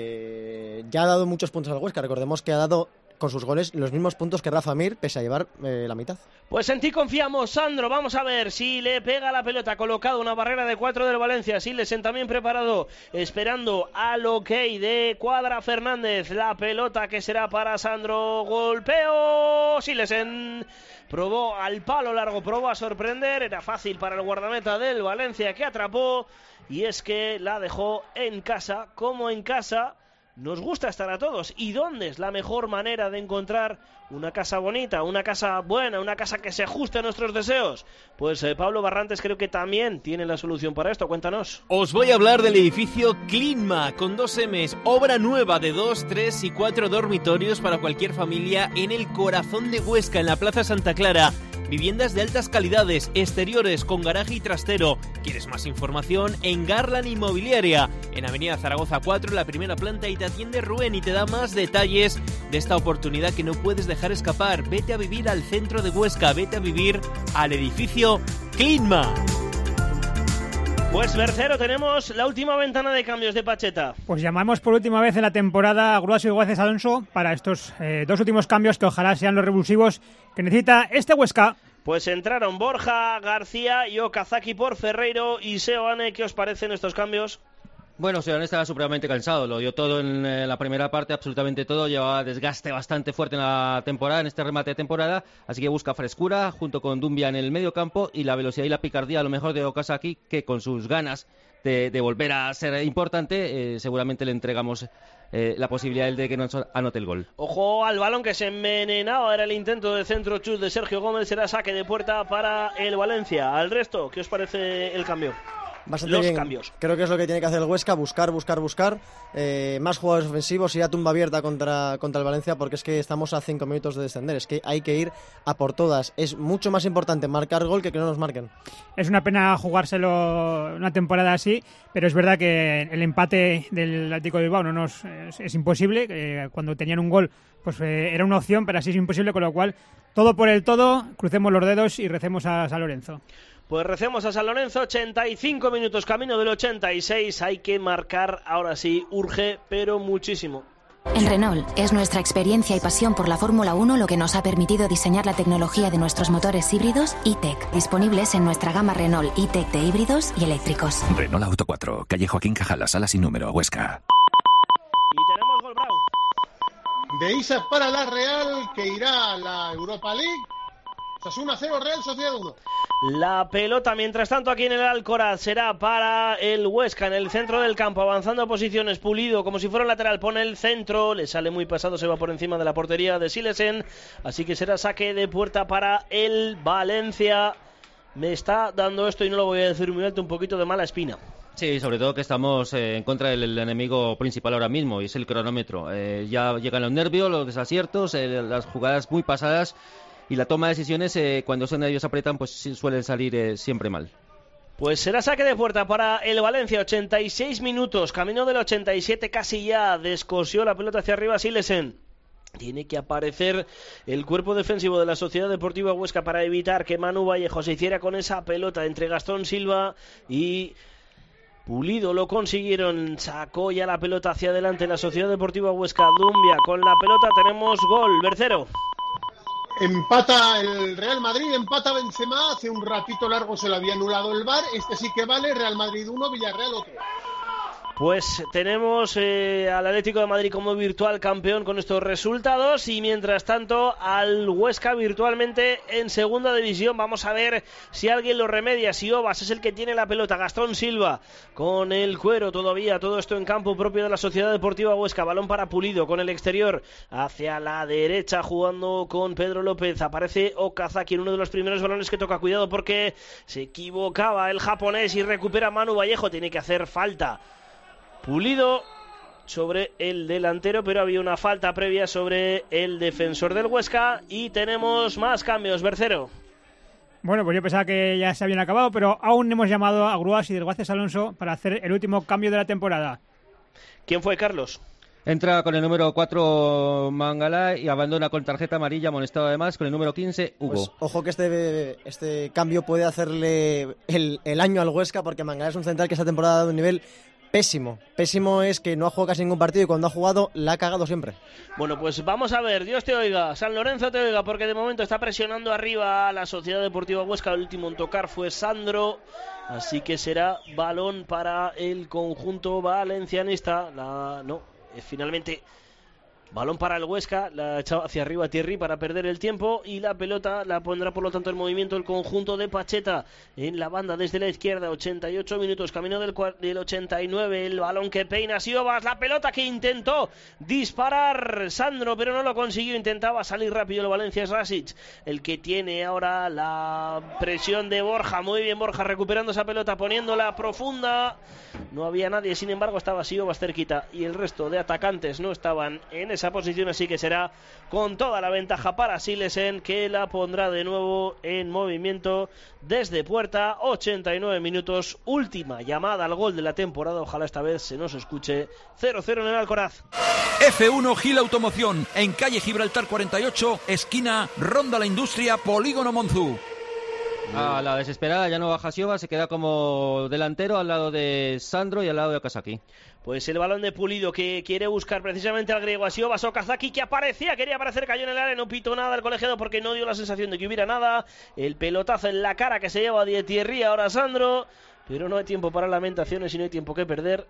S10: que ya ha dado muchos puntos al Huesca. Recordemos que ha dado con sus goles los mismos puntos que Rafa Mir, pese a llevar eh, la mitad.
S1: Pues en ti confiamos, Sandro. Vamos a ver si le pega la pelota. Colocado una barrera de cuatro del Valencia. Silesen también preparado, esperando al ok de Cuadra Fernández. La pelota que será para Sandro. Golpeo. Silesen probó al palo largo, probó a sorprender. Era fácil para el guardameta del Valencia, que atrapó. Y es que la dejó en casa, como en casa nos gusta estar a todos. ¿Y dónde es la mejor manera de encontrar una casa bonita, una casa buena, una casa que se ajuste a nuestros deseos? Pues eh, Pablo Barrantes creo que también tiene la solución para esto. Cuéntanos.
S12: Os voy a hablar del edificio Clinma, con dos M's, obra nueva de dos, tres y cuatro dormitorios para cualquier familia en el corazón de Huesca, en la Plaza Santa Clara. viviendas de altas calidades, exteriores con garaje y trastero. ¿Quieres más información? En Garland Inmobiliaria, en Avenida Zaragoza cuatro, en la primera planta, y te atiende Rubén y te da más detalles de esta oportunidad que no puedes dejar escapar. Vete a vivir al centro de Huesca, vete a vivir al edificio Clinma.
S1: Pues Bercero, tenemos la última ventana de cambios de Pacheta.
S7: Pues llamamos por última vez en la temporada a Gruas y Gómez Alonso para estos eh, dos últimos cambios que ojalá sean los revulsivos que necesita este Huesca.
S1: Pues entraron Borja, García y Okazaki por Ferreiro y Seoane. ¿Qué os parecen estos cambios?
S5: Bueno, Seoane estaba supremamente cansado, lo dio todo en eh, la primera parte, absolutamente todo, llevaba desgaste bastante fuerte en la temporada, en este remate de temporada, así que busca frescura junto con Dumbia en el medio campo y la velocidad y la picardía a lo mejor de Okazaki, que con sus ganas de, de volver a ser importante, eh, seguramente le entregamos eh, la posibilidad de que nos anote el gol.
S1: Ojo al balón que se envenenaba, era el intento de centro chut de Sergio Gómez, será saque de puerta para el Valencia. Al resto, ¿qué os parece el cambio?
S10: Bastante
S1: Los
S10: bien.
S1: cambios.
S10: Creo que es lo que tiene que hacer el Huesca, buscar, buscar, buscar eh, más jugadores ofensivos y a tumba abierta contra, contra el Valencia, porque es que estamos a cinco minutos de descender, es que hay que ir a por todas. Es mucho más importante marcar gol que que no nos marquen.
S7: Es una pena jugárselo una temporada así, pero es verdad que el empate del Atlético de Bilbao no nos, es, es imposible, eh, cuando tenían un gol pues eh, era una opción, pero así es imposible, con lo cual todo por el todo, crucemos los dedos y recemos a San Lorenzo.
S1: Pues recemos a San Lorenzo, ochenta y cinco minutos, camino del ochenta y seis, hay que marcar, ahora sí, urge, pero muchísimo.
S17: En Renault es nuestra experiencia y pasión por la Fórmula uno lo que nos ha permitido diseñar la tecnología de nuestros motores híbridos E-Tech, disponibles en nuestra gama Renault E-Tech de híbridos y eléctricos.
S18: Renault Auto cuatro, calle Joaquín Cajala, sala sin número, Huesca.
S1: Y tenemos gol bravo.
S9: De Isa para la Real, que irá a la Europa League. Osasuna cero, Real Sociedad uno.
S1: La pelota, mientras tanto, aquí en el Alcoraz será para el Huesca, en el centro del campo, avanzando a posiciones, Pulido, como si fuera un lateral, pone el centro, le sale muy pasado, se va por encima de la portería de Silesen, así que será saque de puerta para el Valencia. Me está dando esto, y no lo voy a decir muy alto, un poquito de mala espina.
S5: Sí, sobre todo que estamos eh, en contra del el enemigo principal ahora mismo, y es el cronómetro. Eh, ya llegan los nervios, los desaciertos, eh, las jugadas muy pasadas, y la toma de decisiones, eh, cuando esos nervios apretan, pues suelen salir eh, siempre mal.
S1: Pues será saque de puerta para el Valencia, ochenta y seis minutos, camino del ochenta y siete, casi ya, descosió la pelota hacia arriba Silesen. Tiene que aparecer el cuerpo defensivo de la Sociedad Deportiva Huesca para evitar que Manu Vallejo se hiciera con esa pelota entre Gastón Silva y Pulido. Lo consiguieron, sacó ya la pelota hacia adelante la Sociedad Deportiva Huesca. Dumbia con la pelota, tenemos gol. Bercero.
S9: Empata el Real Madrid, empata Benzema, hace un ratito largo se le había anulado el V A R, este sí que vale, Real Madrid uno, Villarreal otro.
S1: Pues tenemos eh, al Atlético de Madrid como virtual campeón con estos resultados, y mientras tanto al Huesca virtualmente en segunda división. Vamos a ver si alguien lo remedia, si Obas es el que tiene la pelota. Gastón Silva con el cuero todavía, todo esto en campo propio de la Sociedad Deportiva Huesca. Balón para Pulido con el exterior hacia la derecha, jugando con Pedro López. Aparece Okazaki en uno de los primeros balones que toca. Cuidado porque se equivocaba el japonés y recupera Manu Vallejo. Tiene que hacer falta Pulido sobre el delantero, pero había una falta previa sobre el defensor del Huesca. Y tenemos más cambios, Bercero.
S7: Bueno, pues yo pensaba que ya se habían acabado, pero aún hemos llamado a Gruas y Desguaces Alonso para hacer el último cambio de la temporada.
S1: ¿Quién fue, Carlos?
S5: Entra con el número cuatro Mangala y abandona con tarjeta amarilla, amonestado además, con el número quince Hugo.
S10: Pues, ojo que este, este cambio puede hacerle el, el año al Huesca, porque Mangala es un central que esta temporada ha dado un nivel pésimo. Pésimo es que no ha jugado casi ningún partido, y cuando ha jugado la ha cagado siempre.
S1: Bueno, pues vamos a ver, Dios te oiga, San Lorenzo te oiga, porque de momento está presionando arriba a la Sociedad Deportiva Huesca. El último en tocar fue Sandro, así que será balón para el conjunto valencianista. La, no, finalmente balón para el Huesca, la ha echado hacia arriba Thierry para perder el tiempo, y la pelota la pondrá por lo tanto en movimiento el conjunto de Pacheta en la banda desde la izquierda. Ochenta y ocho minutos, camino del, del ochenta y nueve, el balón que peina Siobas, la pelota que intentó disparar Sandro pero no lo consiguió, intentaba salir rápido el Valencia. Es Rasic el que tiene ahora la presión de Borja. Muy bien Borja recuperando esa pelota, poniéndola profunda, no había nadie, sin embargo estaba Siobas cerquita, y el resto de atacantes no estaban en esa esa posición, así que será con toda la ventaja para Silesen, que la pondrá de nuevo en movimiento desde puerta. Ochenta y nueve minutos, última llamada al gol de la temporada, ojalá esta vez se nos escuche. Cero cero en el Alcoraz.
S6: F uno Gil Automoción, en calle Gibraltar cuarenta y ocho, esquina Ronda La Industria, Polígono Monzú.
S5: A la desesperada ya no baja Siova, se queda como delantero al lado de Sandro y al lado de Okazaki.
S1: Pues el balón de Pulido, que quiere buscar precisamente al griego, a Siovas. Okazaki, que aparecía, quería aparecer, cayó en el área, no pitó nada el colegiado porque no dio la sensación de que hubiera nada. El pelotazo en la cara que se lleva a Thierry, ahora Sandro, pero no hay tiempo para lamentaciones y no hay tiempo que perder.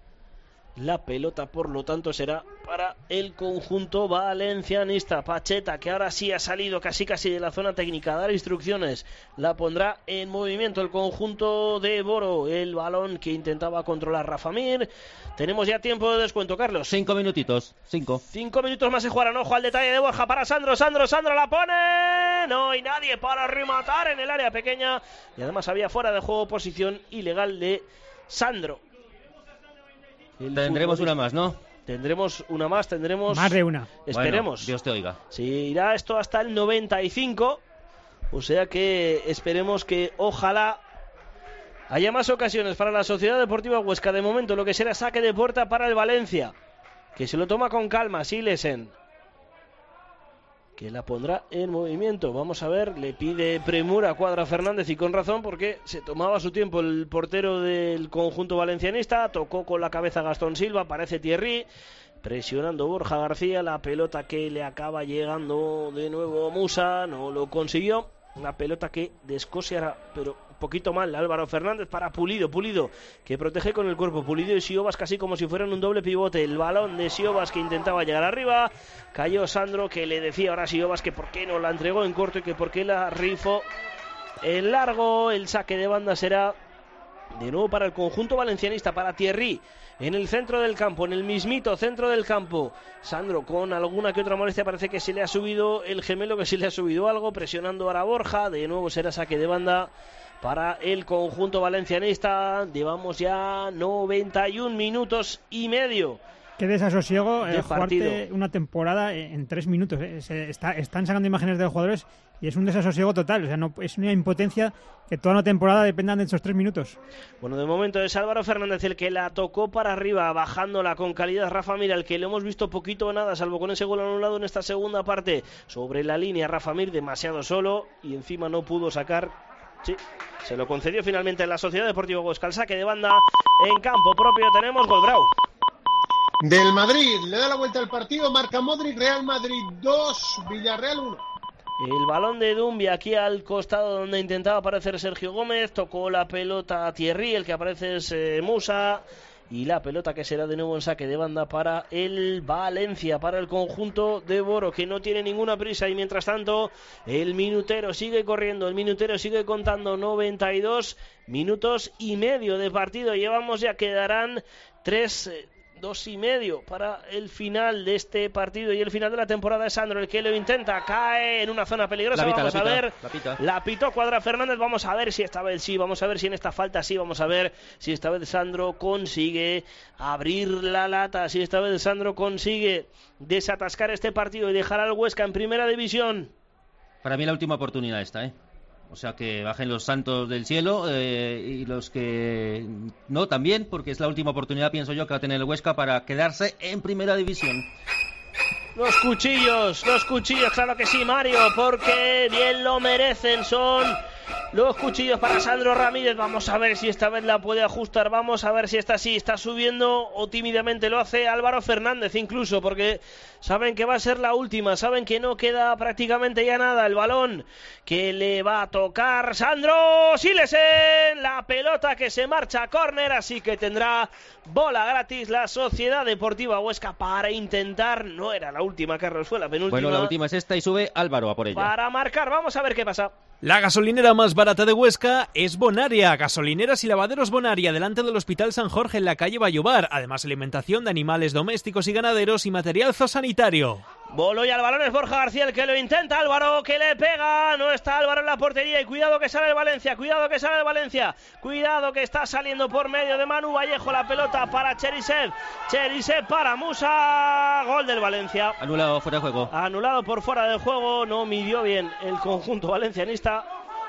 S1: La pelota, por lo tanto, será para el conjunto valencianista. Pacheta, que ahora sí ha salido casi casi de la zona técnica a dar instrucciones, la pondrá en movimiento el conjunto de Boro. El balón que intentaba controlar Rafa Mir. Tenemos ya tiempo de descuento, Carlos.
S5: Cinco minutitos, cinco.
S1: Cinco minutos más se jugarán. Ojo al detalle de Borja para Sandro. Sandro, Sandro la pone. No hay nadie para rematar en el área pequeña. Y además había fuera de juego posición ilegal de Sandro.
S5: El Tendremos una más, ¿no?
S1: Tendremos una más, tendremos...
S7: Más de una.
S1: Esperemos.
S5: Bueno, Dios te oiga.
S1: Sí, irá esto hasta el noventa y cinco. O sea que esperemos que ojalá haya más ocasiones para la Sociedad Deportiva Huesca. De momento lo que será saque de puerta para el Valencia, que se lo toma con calma, Silesen, que la pondrá en movimiento. Vamos a ver, le pide premura a Cuadra Fernández, y con razón, porque se tomaba su tiempo el portero del conjunto valencianista. Tocó con la cabeza Gastón Silva, parece Thierry, presionando Borja García, la pelota que le acaba llegando de nuevo Musa, no lo consiguió. Una pelota que descosia, pero un poquito mal, Álvaro Fernández para Pulido, Pulido que protege con el cuerpo, Pulido y Siovas casi como si fueran un doble pivote. El balón de Siovas que intentaba llegar arriba, cayó Sandro, que le decía ahora a Siovas que por qué no la entregó en corto y que por qué la rifó en largo. El saque de banda será de nuevo para el conjunto valencianista, para Thierry, en el centro del campo, en el mismito centro del campo. Sandro con alguna que otra molestia, parece que se le ha subido el gemelo, que se le ha subido algo, presionando ahora a Borja. De nuevo será saque de banda para el conjunto valencianista. Llevamos ya noventa y un minutos y medio.
S7: Qué desasosiego
S1: de
S7: eh, jugarte una temporada en, en tres minutos. Eh. Se está, están sacando imágenes de los jugadores y es un desasosiego total. O sea, no, es una impotencia que toda una temporada dependan de esos tres minutos.
S1: Bueno, de momento es Álvaro Fernández el que la tocó para arriba, bajándola con calidad Rafa Mir, al que le hemos visto poquito o nada, salvo con ese gol anulado en esta segunda parte. Sobre la línea Rafa Mir, demasiado solo, y encima no pudo sacar. Sí, se lo concedió finalmente en la Sociedad Deportiva Huesca. El saque de banda en campo propio. Tenemos gol, Brau.
S9: Del Madrid, le da la vuelta al partido, marca Modric, Real Madrid dos, Villarreal uno.
S1: El balón de Dumbia aquí al costado donde intentaba aparecer Sergio Gómez, tocó la pelota a Thierry, el que aparece es eh, Musa, y la pelota que será de nuevo en saque de banda para el Valencia, para el conjunto de Boro, que no tiene ninguna prisa. Y mientras tanto el minutero sigue corriendo, el minutero sigue contando. Noventa y dos minutos y medio de partido llevamos, ya quedarán tres... Eh, Dos y medio para el final de este partido y el final de la temporada. De Sandro el que lo intenta, cae en una zona peligrosa.
S5: La pita,
S1: vamos
S5: la pita,
S1: a ver,
S5: la, pita.
S1: la pitó Cuadra Fernández. Vamos a ver si esta vez sí, vamos a ver si en esta falta sí, vamos a ver si esta vez Sandro consigue abrir la lata, si esta vez Sandro consigue desatascar este partido y dejar al Huesca en primera división.
S5: Para mí la última oportunidad esta, ¿eh? O sea, que bajen los santos del cielo eh, y los que no también, porque es la última oportunidad, pienso yo, que va a tener el Huesca para quedarse en primera división.
S1: Los cuchillos, los cuchillos, claro que sí, Mario, porque bien lo merecen. Son los cuchillos para Sandro Ramírez. Vamos a ver si esta vez la puede ajustar. Vamos a ver si esta sí está subiendo o tímidamente lo hace Álvaro Fernández, incluso, porque saben que va a ser la última. Saben que no queda prácticamente ya nada. El balón que le va a tocar Sandro Silesen. La pelota que se marcha a córner, así que tendrá bola gratis la Sociedad Deportiva Huesca para intentar. No era la última, Carlos, fue la penúltima.
S5: Bueno, la última es esta y sube Álvaro a por ella.
S1: Para marcar, vamos a ver qué pasa.
S12: La gasolinera más barata de Huesca es Bonaria. Gasolineras y lavaderos Bonaria, delante del Hospital San Jorge en la calle Vallobar. Además, alimentación de animales domésticos y ganaderos y material zoosanitario.
S1: Voló ya el balón, es Borja García el que lo intenta, Álvaro que le pega, no está Álvaro en la portería y cuidado que sale el Valencia, cuidado que sale el Valencia, cuidado que está saliendo por medio de Manu Vallejo la pelota para Cherisev, Cherisev para Musa, gol del Valencia.
S5: Anulado, fuera de juego.
S1: Anulado por fuera del juego, no midió bien el conjunto valencianista.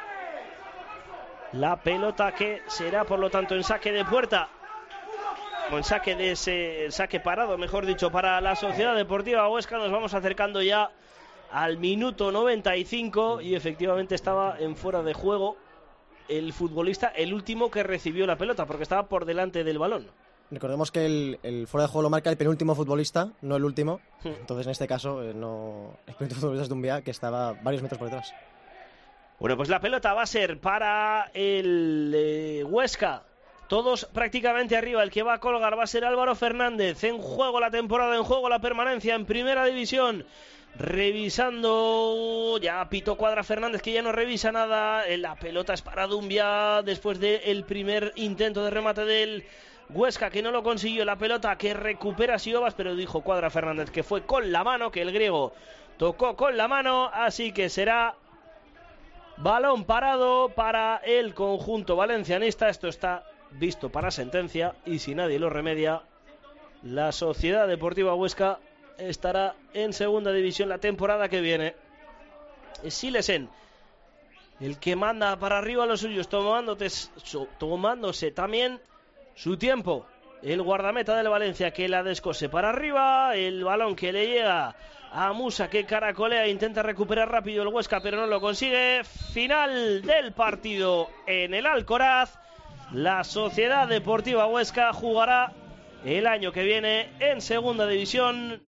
S1: La pelota que será por lo tanto en saque de puerta. O en saque de ese saque parado, mejor dicho, para la Sociedad Deportiva Huesca. Nos vamos acercando ya al minuto noventa y cinco y efectivamente estaba en fuera de juego el futbolista, el último que recibió la pelota, porque estaba por delante del balón.
S10: Recordemos que el, el fuera de juego lo marca el penúltimo futbolista, no el último. Entonces en este caso eh, no el penúltimo futbolista es Doumbia, que estaba varios metros por detrás.
S1: Bueno, pues la pelota va a ser para el eh, Huesca. Todos prácticamente arriba, el que va a colgar va a ser Álvaro Fernández. En juego la temporada, en juego la permanencia en primera división. Revisando, ya pitó Cuadra Fernández que ya no revisa nada. La pelota es para Doumbia después del primer intento de remate del Huesca que no lo consiguió. La pelota que recupera Siobas, pero dijo Cuadra Fernández que fue con la mano, que el griego tocó con la mano, así que será balón parado para el conjunto valencianista. Esto está visto para sentencia y si nadie lo remedia, la Sociedad Deportiva Huesca estará en segunda división la temporada que viene. Es Silesen el que manda para arriba a los suyos, tomándose, tomándose también su tiempo. El guardameta del Valencia que la descose para arriba, el balón que le llega a Musa que caracolea, intenta recuperar rápido el Huesca pero no lo consigue. Final del partido en el Alcoraz. La Sociedad Deportiva Huesca jugará el año que viene en segunda división.